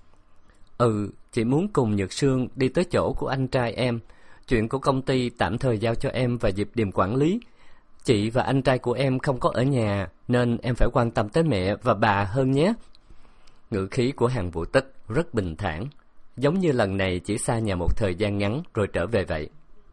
Chị muốn cùng Nhược Sương đi tới chỗ của anh trai em. Chuyện của công ty tạm thời giao cho em và Diệp Điềm quản lý. Chị và anh trai của em không có ở nhà, nên em phải quan tâm tới mẹ và bà hơn nhé. Ngữ khí của Hàng Vũ Tích rất bình thản, giống như lần này chỉ xa nhà một thời gian ngắn rồi trở về vậy.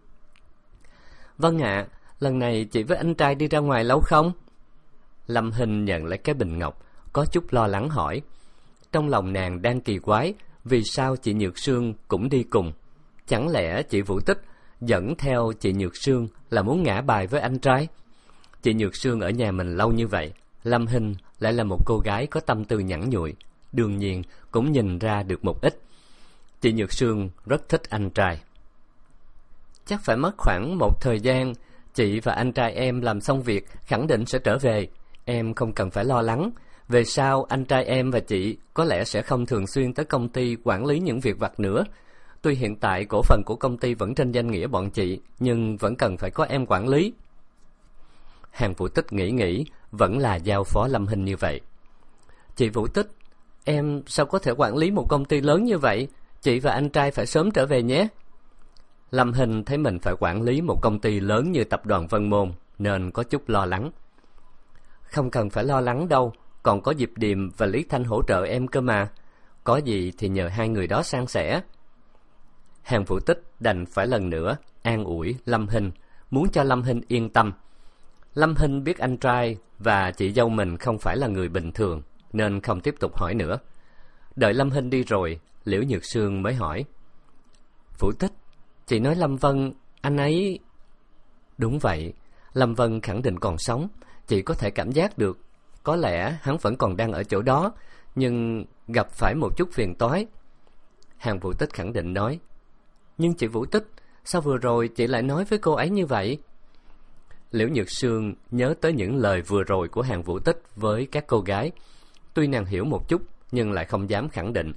Vâng ạ, lần này chị với anh trai đi ra ngoài lâu không? Lâm Hinh nhận lấy cái bình ngọc, có chút lo lắng hỏi. Trong lòng nàng đang kỳ quái, vì sao chị Nhược Sương cũng đi cùng? Chẳng lẽ chị Vũ Tích dẫn theo chị Nhược Sương là muốn ngả bài với anh trai? Chị Nhược Sương ở nhà mình lâu như vậy, Lâm Hinh lại là một cô gái có tâm tư nhẵn nhụi, đương nhiên cũng nhìn ra được một ít. Chị Nhược Sương rất thích anh trai. Chắc phải mất khoảng một thời gian, chị và anh trai em làm xong việc khẳng định sẽ trở về. Em không cần phải lo lắng. Về sau anh trai em và chị có lẽ sẽ không thường xuyên tới công ty quản lý những việc vặt nữa. Tuy hiện tại cổ phần của công ty vẫn trên danh nghĩa bọn chị, nhưng vẫn cần phải có em quản lý. Hàng Vũ Tích nghĩ vẫn là giao phó Lâm Hinh như vậy. Chị Vũ Tích, em sao có thể quản lý một công ty lớn như vậy? Chị và anh trai phải sớm trở về nhé. Lâm Hinh thấy mình phải quản lý một công ty lớn như tập đoàn Vân Môn, nên có chút lo lắng. Không cần phải lo lắng đâu, còn có Diệp Điềm và Lý Thanh hỗ trợ em cơ mà. Có gì thì nhờ 2 người đó san sẻ. Hàng Vũ Tích đành phải lần nữa an ủi Lâm Hinh, muốn cho Lâm Hinh yên tâm. Lâm Hinh biết anh trai và chị dâu mình không phải là người bình thường, nên không tiếp tục hỏi nữa. Đợi Lâm Hinh đi rồi, Liễu Nhược Sương mới hỏi. Vũ Tích, chị nói Lâm Vân, anh ấy... Đúng vậy, Lâm Vân khẳng định còn sống. Chị có thể cảm giác được. Có lẽ hắn vẫn còn đang ở chỗ đó, nhưng gặp phải một chút phiền toái. Hàng Vũ Tích khẳng định nói. Nhưng chị Vũ Tích, sao vừa rồi chị lại nói với cô ấy như vậy? Liễu Nhược Sương nhớ tới những lời vừa rồi của Hàng Vũ Tích với các cô gái. Tuy nàng hiểu một chút, nhưng lại không dám khẳng định.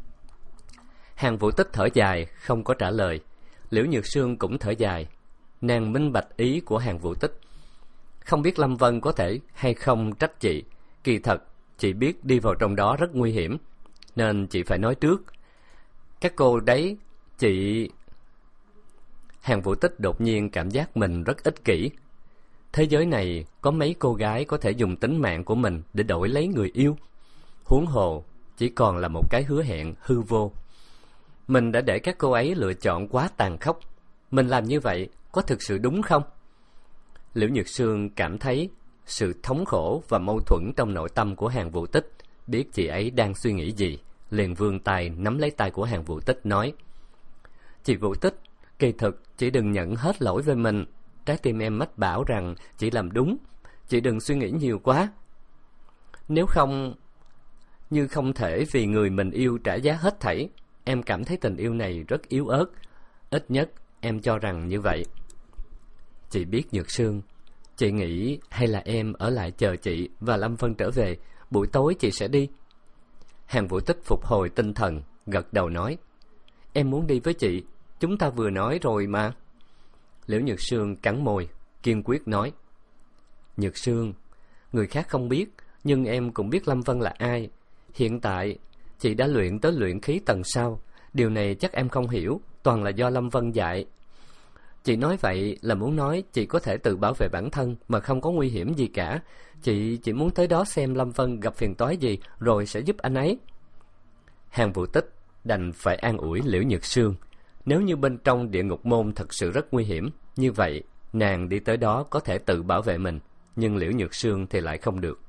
Hàng Vũ Tích thở dài, không có trả lời. Liễu Nhược Sương cũng thở dài. Nàng minh bạch ý của Hàng Vũ Tích. Không biết Lâm Vân có thể hay không trách chị. Kỳ thật, chị biết đi vào trong đó rất nguy hiểm, nên chị phải nói trước. Các cô đấy, chị... Hàng Vũ Tích đột nhiên cảm giác mình rất ích kỷ. Thế giới này có mấy cô gái có thể dùng tính mạng của mình để đổi lấy người yêu. Huống hồ, chỉ còn là một cái hứa hẹn hư vô. Mình đã để các cô ấy lựa chọn quá tàn khốc. Mình làm như vậy có thực sự đúng không? Liễu Nhược Sương cảm thấy sự thống khổ và mâu thuẫn trong nội tâm của Hàng Vũ Tích. Biết chị ấy đang suy nghĩ gì, liền vươn tay nắm lấy tay của Hàng Vũ Tích nói. Chị Vũ Tích, kỳ thực chị đừng nhận hết lỗi về mình. Trái tim em mách bảo rằng chị làm đúng. Chị đừng suy nghĩ nhiều quá. Nếu không, như không thể vì người mình yêu trả giá hết thảy. Em cảm thấy tình yêu này rất yếu ớt. Ít nhất em cho rằng như vậy. Chị biết Nhược Sương, chị nghĩ hay là em ở lại chờ chị và Lâm Vân trở về. Buổi tối chị sẽ đi. Hàng Vũ Tích phục hồi tinh thần, gật đầu nói. Em muốn đi với chị. Chúng ta vừa nói rồi mà. Liễu Nhược Sương cắn môi, kiên quyết nói. Nhược Sương, người khác không biết, nhưng em cũng biết Lâm Vân là ai. Hiện tại, chị đã luyện tới luyện khí tầng sau. Điều này chắc em không hiểu, toàn là do Lâm Vân dạy. Chị nói vậy là muốn nói chị có thể tự bảo vệ bản thân mà không có nguy hiểm gì cả. Chị chỉ muốn tới đó xem Lâm Vân gặp phiền toái gì rồi sẽ giúp anh ấy. Hàng Vũ Tích đành phải an ủi Liễu Nhược Sương. Nếu như bên trong địa ngục môn thật sự rất nguy hiểm, như vậy nàng đi tới đó có thể tự bảo vệ mình, nhưng Liễu Nhược Sương thì lại không được.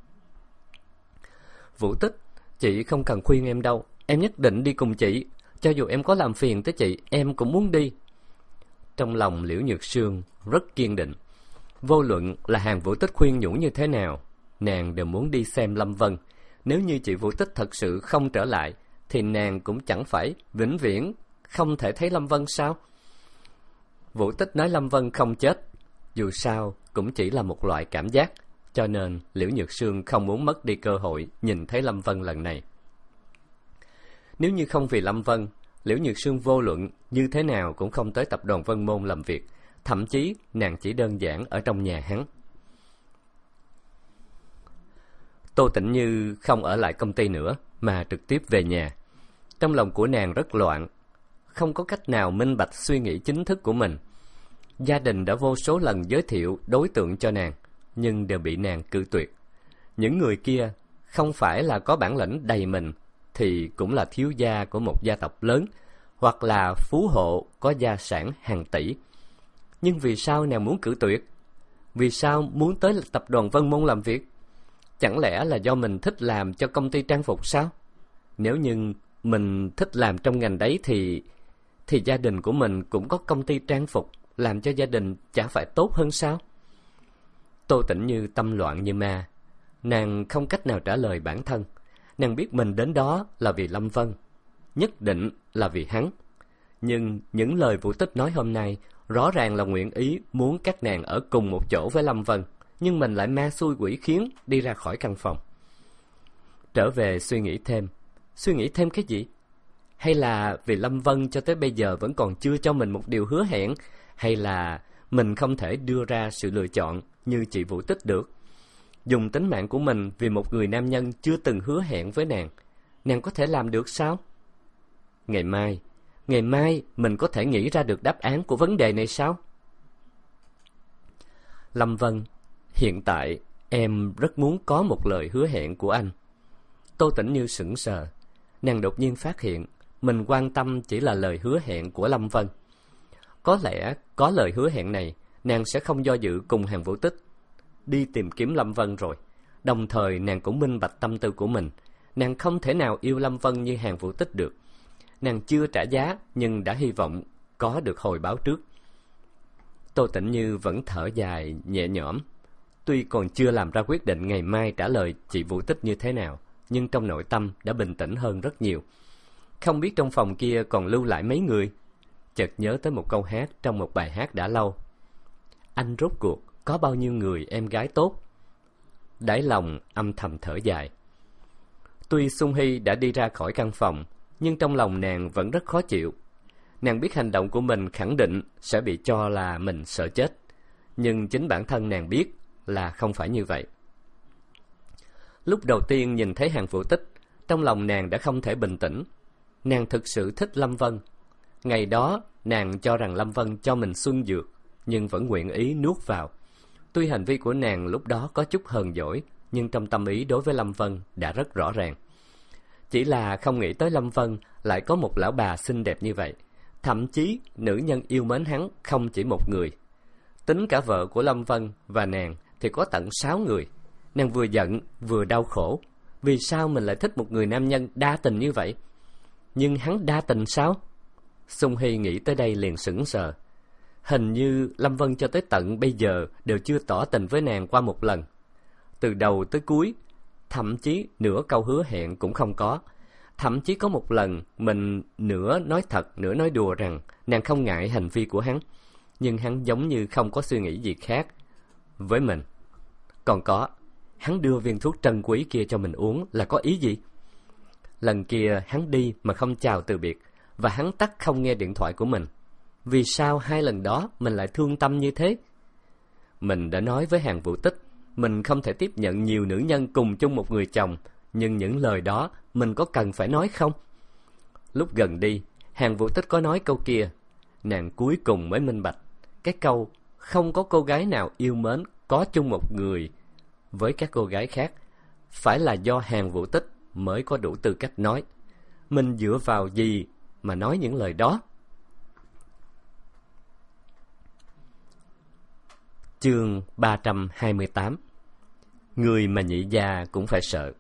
Vũ Tích, chị không cần khuyên em đâu. Em nhất định đi cùng chị. Cho dù em có làm phiền tới chị, em cũng muốn đi. Trong lòng Liễu Nhược Sương rất kiên định. Vô luận là Hàng Vũ Tích khuyên nhủ như thế nào, nàng đều muốn đi xem Lâm Vân. Nếu như chị Vũ Tích thật sự không trở lại, thì nàng cũng chẳng phải vĩnh viễn không thể thấy Lâm Vân sao? Vũ Tích nói Lâm Vân không chết, dù sao cũng chỉ là một loại cảm giác, cho nên Liễu Nhược Sương không muốn mất đi cơ hội nhìn thấy Lâm Vân lần này. Nếu như không vì Lâm Vân, Liễu Nhược Sương vô luận như thế nào cũng không tới tập đoàn Vân Môn làm việc, thậm chí nàng chỉ đơn giản ở trong nhà hắn. Tô Tĩnh Như không ở lại công ty nữa mà trực tiếp về nhà. Trong lòng của nàng rất loạn, không có cách nào minh bạch suy nghĩ chính thức của mình. Gia đình đã vô số lần giới thiệu đối tượng cho nàng, nhưng đều bị nàng cự tuyệt. Những người kia không phải là có bản lĩnh đầy mình, thì cũng là thiếu gia của một gia tộc lớn, hoặc là phú hộ có gia sản hàng tỷ. Nhưng vì sao nàng muốn cự tuyệt? Vì sao muốn tới tập đoàn Vân Môn làm việc? Chẳng lẽ là do mình thích làm cho công ty trang phục sao? Nếu như mình thích làm trong ngành đấy thì gia đình của mình cũng có công ty trang phục, làm cho gia đình chả phải tốt hơn sao? Tô Tĩnh Như tâm loạn như ma. Nàng không cách nào trả lời bản thân. Nàng biết mình đến đó là vì Lâm Vân, nhất định là vì hắn. Nhưng những lời Vũ Tích nói hôm nay rõ ràng là nguyện ý muốn các nàng ở cùng một chỗ với Lâm Vân, nhưng mình lại ma xui quỷ khiến đi ra khỏi căn phòng. Trở về suy nghĩ thêm cái gì? Hay là vì Lâm Vân cho tới bây giờ vẫn còn chưa cho mình một điều hứa hẹn? Hay là mình không thể đưa ra sự lựa chọn như chị Vũ Tích được? Dùng tính mạng của mình vì một người nam nhân chưa từng hứa hẹn với nàng có thể làm được sao? Ngày mai mình có thể nghĩ ra được đáp án của vấn đề này sao? Lâm Vân, hiện tại em rất muốn có một lời hứa hẹn của anh. Tô Tĩnh Như sững sờ. Nàng đột nhiên phát hiện mình quan tâm chỉ là lời hứa hẹn của Lâm Vân. Có lẽ có lời hứa hẹn này, nàng sẽ không do dự cùng Hàn Vũ Tích đi tìm kiếm Lâm Vân rồi. Đồng thời nàng cũng minh bạch tâm tư của mình. Nàng không thể nào yêu Lâm Vân như Hàn Vũ Tích được. Nàng chưa trả giá nhưng đã hy vọng có được hồi báo trước. Tô Tĩnh Như vẫn thở dài nhẹ nhõm. Tuy còn chưa làm ra quyết định ngày mai trả lời chị Vũ Tích như thế nào, nhưng trong nội tâm đã bình tĩnh hơn rất nhiều. Không biết trong phòng kia còn lưu lại mấy người. Chợt nhớ tới một câu hát trong một bài hát đã lâu. Anh rốt cuộc có bao nhiêu người em gái tốt? Đáy lòng âm thầm thở dài. Tuy Sung Hy đã đi ra khỏi căn phòng, nhưng trong lòng nàng vẫn rất khó chịu. Nàng biết hành động của mình khẳng định sẽ bị cho là mình sợ chết, nhưng chính bản thân nàng biết là không phải như vậy. Lúc đầu tiên nhìn thấy Hàn Vũ Tích, trong lòng nàng đã không thể bình tĩnh. Nàng thực sự thích Lâm Vân. Ngày đó nàng cho rằng Lâm Vân cho mình xuân dược, nhưng vẫn nguyện ý nuốt vào. Tuy hành vi của nàng lúc đó có chút hờn dỗi, nhưng trong tâm ý đối với Lâm Vân đã rất rõ ràng. Chỉ là không nghĩ tới Lâm Vân lại có một lão bà xinh đẹp như vậy. Thậm chí nữ nhân yêu mến hắn không chỉ một người. Tính cả vợ của Lâm Vân và nàng thì có tận 6 người. Nàng vừa giận vừa đau khổ. Vì sao mình lại thích một người nam nhân đa tình như vậy? Nhưng hắn đa tình sao? Sung Hy nghĩ tới đây liền sững sờ. Hình như Lâm Vân cho tới tận bây giờ đều chưa tỏ tình với nàng qua một lần. Từ đầu tới cuối, thậm chí nửa câu hứa hẹn cũng không có. Thậm chí có một lần mình nửa nói thật nửa nói đùa rằng nàng không ngại hành vi của hắn, nhưng hắn giống như không có suy nghĩ gì khác với mình. Còn có, hắn đưa viên thuốc trân quý kia cho mình uống là có ý gì? Lần kia hắn đi mà không chào từ biệt, và hắn tắt không nghe điện thoại của mình. Vì sao 2 lần đó mình lại thương tâm như thế? Mình đã nói với Hàn Vũ Tích mình không thể tiếp nhận nhiều nữ nhân cùng chung một người chồng, nhưng những lời đó mình có cần phải nói không? Lúc gần đi, Hàn Vũ Tích có nói câu kia, nàng cuối cùng mới minh bạch. Cái câu không có cô gái nào yêu mến có chung một người với các cô gái khác, phải là do Hàn Vũ Tích mới có đủ tư cách nói. Mình dựa vào gì mà nói những lời đó? Chương 328. Người mà nhị gia cũng phải sợ.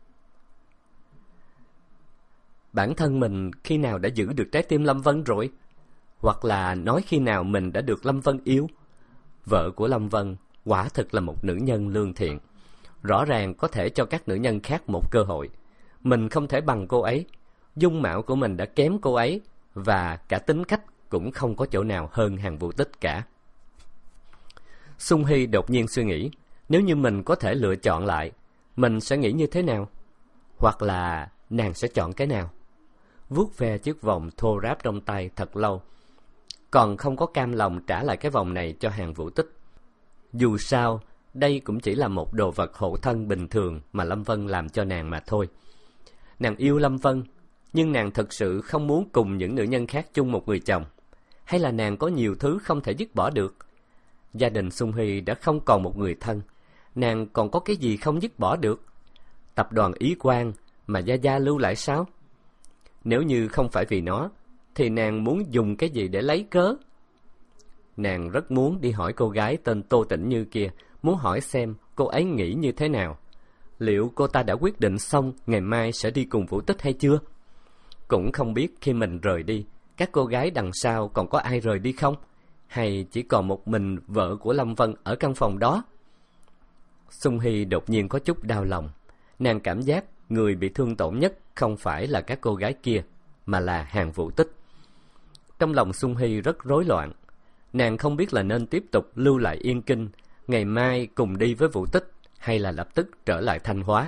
Bản thân mình khi nào đã giữ được trái tim Lâm Vân rồi? Hoặc là nói khi nào mình đã được Lâm Vân yêu? Vợ của Lâm Vân quả thực là một nữ nhân lương thiện, rõ ràng có thể cho các nữ nhân khác một cơ hội. Mình không thể bằng cô ấy. Dung mạo của mình đã kém cô ấy, và cả tính cách cũng không có chỗ nào hơn Hàn Vũ Tích cả. Sung Hy đột nhiên suy nghĩ, nếu như mình có thể lựa chọn lại, mình sẽ nghĩ như thế nào? Hoặc là nàng sẽ chọn cái nào? Vuốt ve chiếc vòng thô ráp trong tay thật lâu, còn không có cam lòng trả lại cái vòng này cho Hàn Vũ Tích. Dù sao, đây cũng chỉ là một đồ vật hộ thân bình thường mà Lâm Vân làm cho nàng mà thôi. Nàng yêu Lâm Vân, nhưng nàng thực sự không muốn cùng những nữ nhân khác chung một người chồng. Hay là nàng có nhiều thứ không thể dứt bỏ được? Gia đình Sung Hy đã không còn một người thân, nàng còn có cái gì không dứt bỏ được? Tập đoàn Ý Quang mà Gia Gia lưu lại sao? Nếu như không phải vì nó, thì nàng muốn dùng cái gì để lấy cớ? Nàng rất muốn đi hỏi cô gái tên Tô Tĩnh Như kia, muốn hỏi xem cô ấy nghĩ như thế nào. Liệu cô ta đã quyết định xong ngày mai sẽ đi cùng Vũ Tích hay chưa? Cũng không biết khi mình rời đi, các cô gái đằng sau còn có ai rời đi không? Hay chỉ còn một mình vợ của Lâm Vân ở căn phòng đó? Sung Hy đột nhiên có chút đau lòng. Nàng cảm giác người bị thương tổn nhất không phải là các cô gái kia, mà là Hàn Vũ Tích. Trong lòng Sung Hy rất rối loạn. Nàng không biết là nên tiếp tục lưu lại Yên Kinh, ngày mai cùng đi với Vũ Tích, hay là lập tức trở lại Thanh Hóa.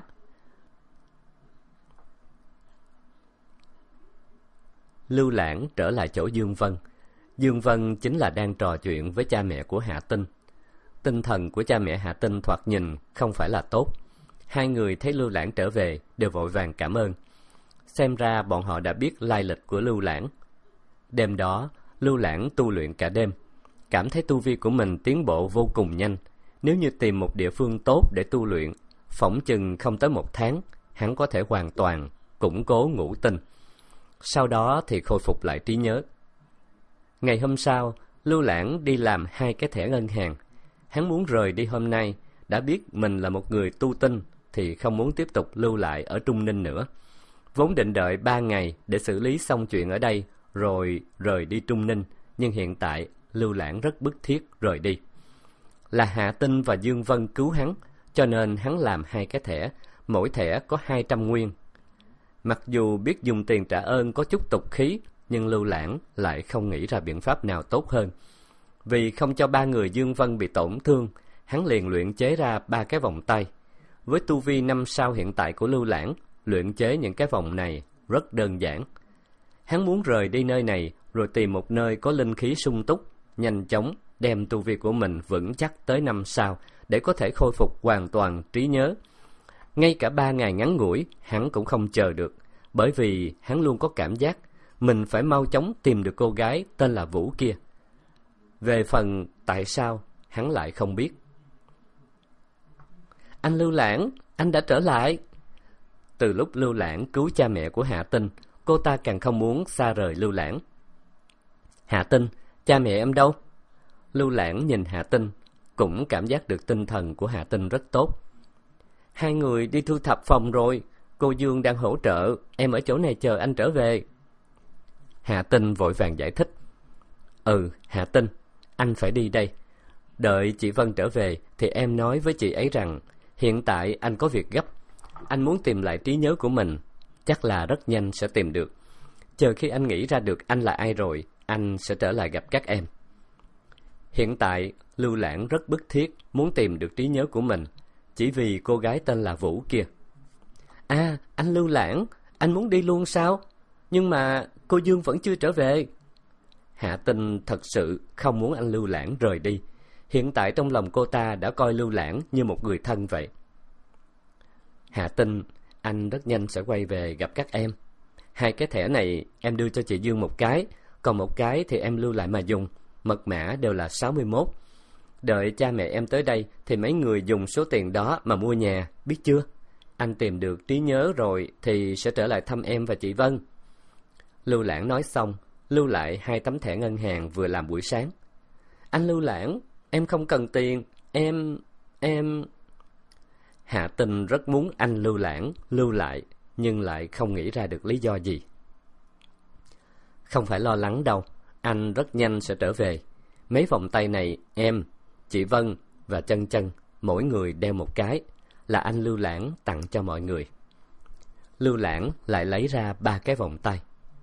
Lưu Lãng trở lại chỗ Dương Vân. Dương Vân chính là đang trò chuyện với cha mẹ của Hạ Tinh. Tinh thần của cha mẹ Hạ Tinh thoạt nhìn không phải là tốt. Hai người thấy Lưu Lãng trở về đều vội vàng cảm ơn. Xem ra bọn họ đã biết lai lịch của Lưu Lãng. Đêm đó, Lưu Lãng tu luyện cả đêm, cảm thấy tu vi của mình tiến bộ vô cùng nhanh. Nếu như tìm một địa phương tốt để tu luyện, phỏng chừng không tới 1 tháng, hắn có thể hoàn toàn củng cố ngũ tinh. Sau đó thì khôi phục lại trí nhớ. Ngày hôm sau, Lưu Lãng đi làm 2 cái thẻ ngân hàng. Hắn muốn rời đi hôm nay, đã biết mình là một người tu tinh thì không muốn tiếp tục lưu lại ở Trung Ninh nữa. Vốn định đợi 3 ngày để xử lý xong chuyện ở đây rồi rời đi Trung Ninh, nhưng hiện tại Lưu Lãng rất bức thiết rời đi. Là Hạ Tinh và Dương Vân cứu hắn, cho nên hắn làm 2 cái thẻ, mỗi thẻ có 200 nguyên. Mặc dù biết dùng tiền trả ơn có chút tục khí, nhưng Lưu Lãng lại không nghĩ ra biện pháp nào tốt hơn. Vì không cho 3 người Dương Vân bị tổn thương, hắn liền luyện chế ra 3 cái vòng tay. Với tu vi 5 sao hiện tại của Lưu Lãng, luyện chế những cái vòng này rất đơn giản. Hắn muốn rời đi nơi này rồi tìm một nơi có linh khí sung túc, nhanh chóng đem tu vi của mình vững chắc tới 5 sao để có thể khôi phục hoàn toàn trí nhớ. Ngay cả 3 ngày ngắn ngủi hắn cũng không chờ được, bởi vì hắn luôn có cảm giác mình phải mau chóng tìm được cô gái tên là Vũ kia. Về phần tại sao, hắn lại không biết. Anh Lưu Lãng, anh đã trở lại. Từ lúc Lưu Lãng cứu cha mẹ của Hạ Tinh, cô ta càng không muốn xa rời Lưu Lãng. Hạ Tinh, cha mẹ em đâu? Lưu Lãng nhìn Hạ Tinh, cũng cảm giác được tinh thần của Hạ Tinh rất tốt. 2 người đi thu thập phòng rồi, cô Dương đang hỗ trợ, em ở chỗ này chờ anh trở về. Hạ Tinh vội vàng giải thích. Hạ Tinh, anh phải đi đây. Đợi chị Vân trở về thì em nói với chị ấy rằng hiện tại anh có việc gấp. Anh muốn tìm lại trí nhớ của mình, chắc là rất nhanh sẽ tìm được. Chờ khi anh nghĩ ra được anh là ai rồi, anh sẽ trở lại gặp các em. Hiện tại, Lưu Lãng rất bức thiết muốn tìm được trí nhớ của mình, chỉ vì cô gái tên là Vũ kia. À, anh Lưu Lãng, anh muốn đi luôn sao? Nhưng mà cô Dương vẫn chưa trở về. Hạ Tinh thật sự không muốn anh Lưu Lãng rời đi. Hiện tại trong lòng cô ta đã coi Lưu Lãng như một người thân vậy. Hạ Tinh, anh rất nhanh sẽ quay về gặp các em. 2 cái thẻ này em đưa cho chị Dương một cái, còn một cái thì em lưu lại mà dùng. Mật mã đều là 61. Đợi cha mẹ em tới đây thì mấy người dùng số tiền đó mà mua nhà, biết chưa? Anh tìm được trí nhớ rồi thì sẽ trở lại thăm em và chị Vân. Lưu Lãng nói xong, lưu lại 2 tấm thẻ ngân hàng vừa làm buổi sáng. Anh Lưu Lãng, em không cần tiền, em... Hạ Tinh rất muốn anh Lưu Lãng lưu lại, nhưng lại không nghĩ ra được lý do gì. Không phải lo lắng đâu, anh rất nhanh sẽ trở về. Mấy vòng tay này em, chị Vân và Chân Chân mỗi người đeo một cái, là anh Lưu Lãng tặng cho mọi người. Lưu Lãng lại lấy ra 3 cái vòng tay.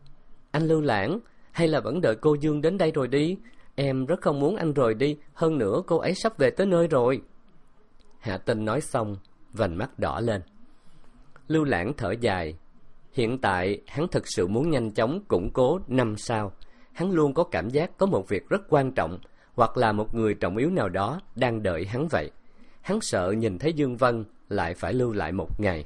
Anh Lưu Lãng, hay là vẫn đợi cô Dương đến đây rồi đi? Em rất không muốn anh rời đi, hơn nữa cô ấy sắp về tới nơi rồi. Hạ Tinh nói xong, vành mắt đỏ lên. Lưu Lãng thở dài. Hiện tại, hắn thực sự muốn nhanh chóng củng cố 5 sao. Hắn luôn có cảm giác có một việc rất quan trọng, hoặc là một người trọng yếu nào đó đang đợi hắn vậy. Hắn sợ nhìn thấy Dương Vân lại phải lưu lại một ngày.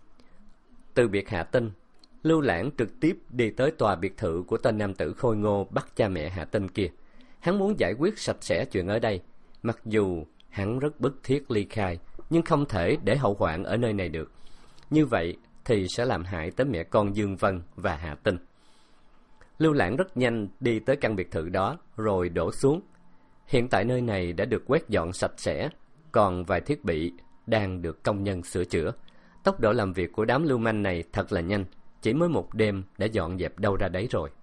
Từ biệt Hạ Tinh, Lưu Lãng trực tiếp đi tới tòa biệt thự của tên nam tử khôi ngô bắt cha mẹ Hạ Tinh kia. Hắn muốn giải quyết sạch sẽ chuyện ở đây. Mặc dù hắn rất bức thiết ly khai, nhưng không thể để hậu hoạn ở nơi này được. Như vậy thì sẽ làm hại tới mẹ con Dương Vân và Hạ Tinh. Lưu Lãng rất nhanh đi tới căn biệt thự đó rồi đổ xuống. Hiện tại nơi này đã được quét dọn sạch sẽ, còn vài thiết bị đang được công nhân sửa chữa. Tốc độ làm việc của đám lưu manh này thật là nhanh, chỉ mới một đêm đã dọn dẹp đâu ra đấy rồi.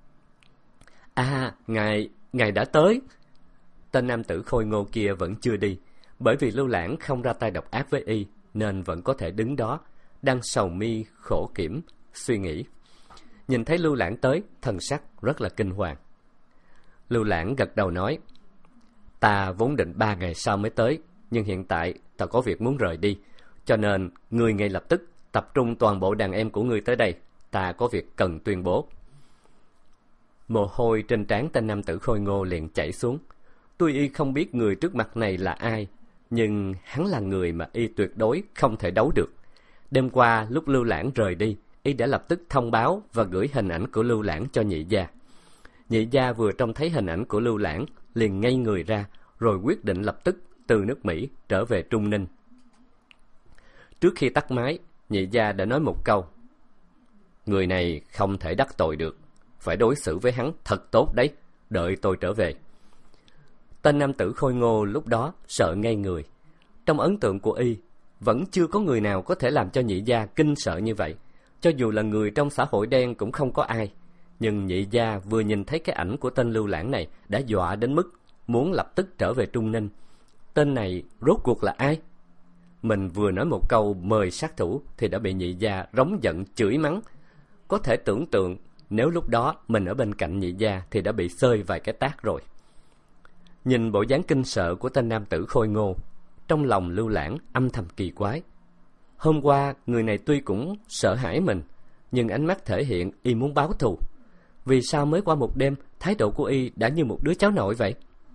À, ngài đã tới. Tên nam tử khôi ngô kia vẫn chưa đi, bởi vì Lưu Lãng không ra tay độc ác với y, nên vẫn có thể đứng đó, đang sầu mi khổ kiểm, suy nghĩ. Nhìn thấy Lưu Lãng tới, thần sắc rất là kinh hoàng. Lưu Lãng gật đầu nói, ta vốn định 3 ngày sau mới tới, nhưng hiện tại ta có việc muốn rời đi, cho nên ngươi ngay lập tức tập trung toàn bộ đàn em của ngươi tới đây, ta có việc cần tuyên bố. Mồ hôi trên trán tên nam tử khôi ngô liền chảy xuống. Tuy y không biết người trước mặt này là ai, nhưng hắn là người mà y tuyệt đối không thể đấu được. Đêm qua lúc Lưu Lãng rời đi, y đã lập tức thông báo và gửi hình ảnh của Lưu Lãng cho nhị gia. Nhị gia vừa trông thấy hình ảnh của Lưu Lãng liền ngây người ra, rồi quyết định lập tức từ nước Mỹ trở về Trung Ninh. Trước khi tắt máy, nhị gia đã nói một câu, người này không thể đắc tội được, phải đối xử với hắn thật tốt đấy, đợi tôi trở về. Tên nam tử khôi ngô lúc đó sợ ngây người. Trong ấn tượng của y, vẫn chưa có người nào có thể làm cho nhị gia kinh sợ như vậy. Cho dù là người trong xã hội đen cũng không có ai. Nhưng nhị gia vừa nhìn thấy cái ảnh của tên Lưu Lãng này đã dọa đến mức muốn lập tức trở về Trung Ninh. Tên này rốt cuộc là ai? Mình vừa nói một câu mời sát thủ thì đã bị nhị gia rống giận chửi mắng. Có thể tưởng tượng nếu lúc đó mình ở bên cạnh nhị gia thì đã bị xơi vài cái tát rồi. Nhìn bộ dáng kinh sợ của tên nam tử khôi ngô, trong lòng Lưu Lãng âm thầm kỳ quái. Hôm qua người này tuy cũng sợ hãi mình, nhưng ánh mắt thể hiện y muốn báo thù. Vì sao mới qua một đêm thái độ của y đã như một đứa cháu nội vậy?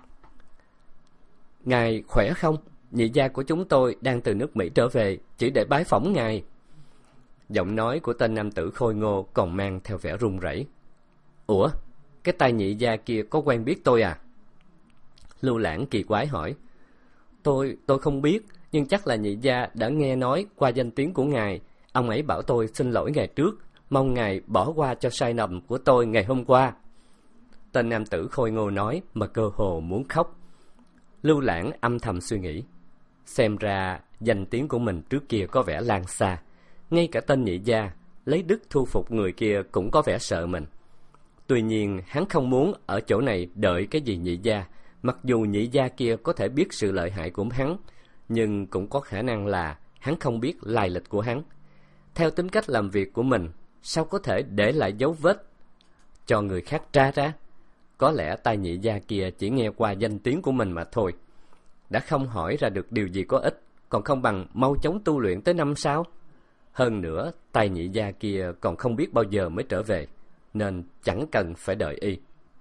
Ngài khỏe không? Nhị gia của chúng tôi đang từ nước Mỹ trở về, chỉ để bái phỏng ngài. Giọng nói của tên nam tử khôi ngô còn mang theo vẻ run rẩy. Ủa, cái tay nhị gia kia có quen biết tôi à? Lưu Lãng kỳ quái hỏi. Tôi không biết, nhưng chắc là nhị gia đã nghe nói qua danh tiếng của ngài. Ông ấy bảo tôi xin lỗi ngài trước, mong ngài bỏ qua cho sai lầm của tôi ngày hôm qua. Tên nam tử khôi ngô nói mà cơ hồ muốn khóc. Lưu Lãng âm thầm suy nghĩ. Xem ra danh tiếng của mình trước kia có vẻ lan xa. Ngay cả tên nhị gia lấy đức thu phục người kia cũng có vẻ sợ mình. Tuy nhiên hắn không muốn ở chỗ này đợi cái gì nhị gia. Mặc dù nhị gia kia có thể biết sự lợi hại của hắn, nhưng cũng có khả năng là hắn không biết lai lịch của hắn. Theo tính cách làm việc của mình, sao có thể để lại dấu vết cho người khác tra ra? Có lẽ tay nhị gia kia chỉ nghe qua danh tiếng của mình mà thôi. Đã không hỏi ra được điều gì có ích, còn không bằng mau chóng tu luyện tới 5 sao. Hơn nữa, tay nhị gia kia còn không biết bao giờ mới trở về, nên chẳng cần phải đợi y.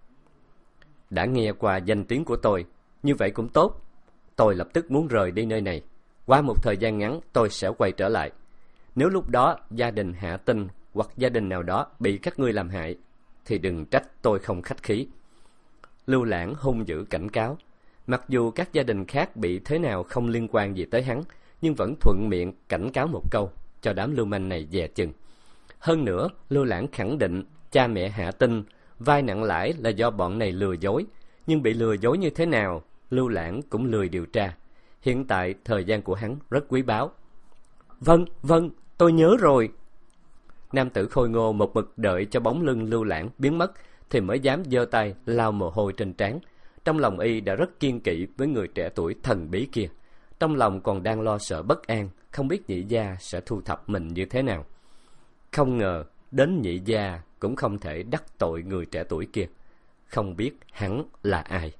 Đã nghe qua danh tiếng của tôi, như vậy cũng tốt. Tôi lập tức muốn rời đi nơi này. Qua một thời gian ngắn tôi sẽ quay trở lại. Nếu lúc đó gia đình Hạ Tinh hoặc gia đình nào đó bị các ngươi làm hại, thì đừng trách tôi không khách khí. Lưu Lãng hung dữ cảnh cáo. Mặc dù các gia đình khác bị thế nào không liên quan gì tới hắn, nhưng vẫn thuận miệng cảnh cáo một câu, cho đám lưu manh này dè chừng. Hơn nữa, Lưu Lãng khẳng định cha mẹ Hạ Tinh vay nặng lãi là do bọn này lừa dối, nhưng bị lừa dối như thế nào, Lưu Lãng cũng lười điều tra. Hiện tại thời gian của hắn rất quý báu. Vâng, tôi nhớ rồi. Nam tử khôi ngô một mực đợi cho bóng lưng Lưu Lãng biến mất thì mới dám giơ tay lau mồ hôi trên trán. Trong lòng y đã rất kiêng kỵ với người trẻ tuổi thần bí kia. Trong lòng còn đang lo sợ bất an, không biết nhị gia sẽ thu thập mình như thế nào. Không ngờ đến nhị gia cũng không thể đắc tội người trẻ tuổi kia. Không biết hắn là ai.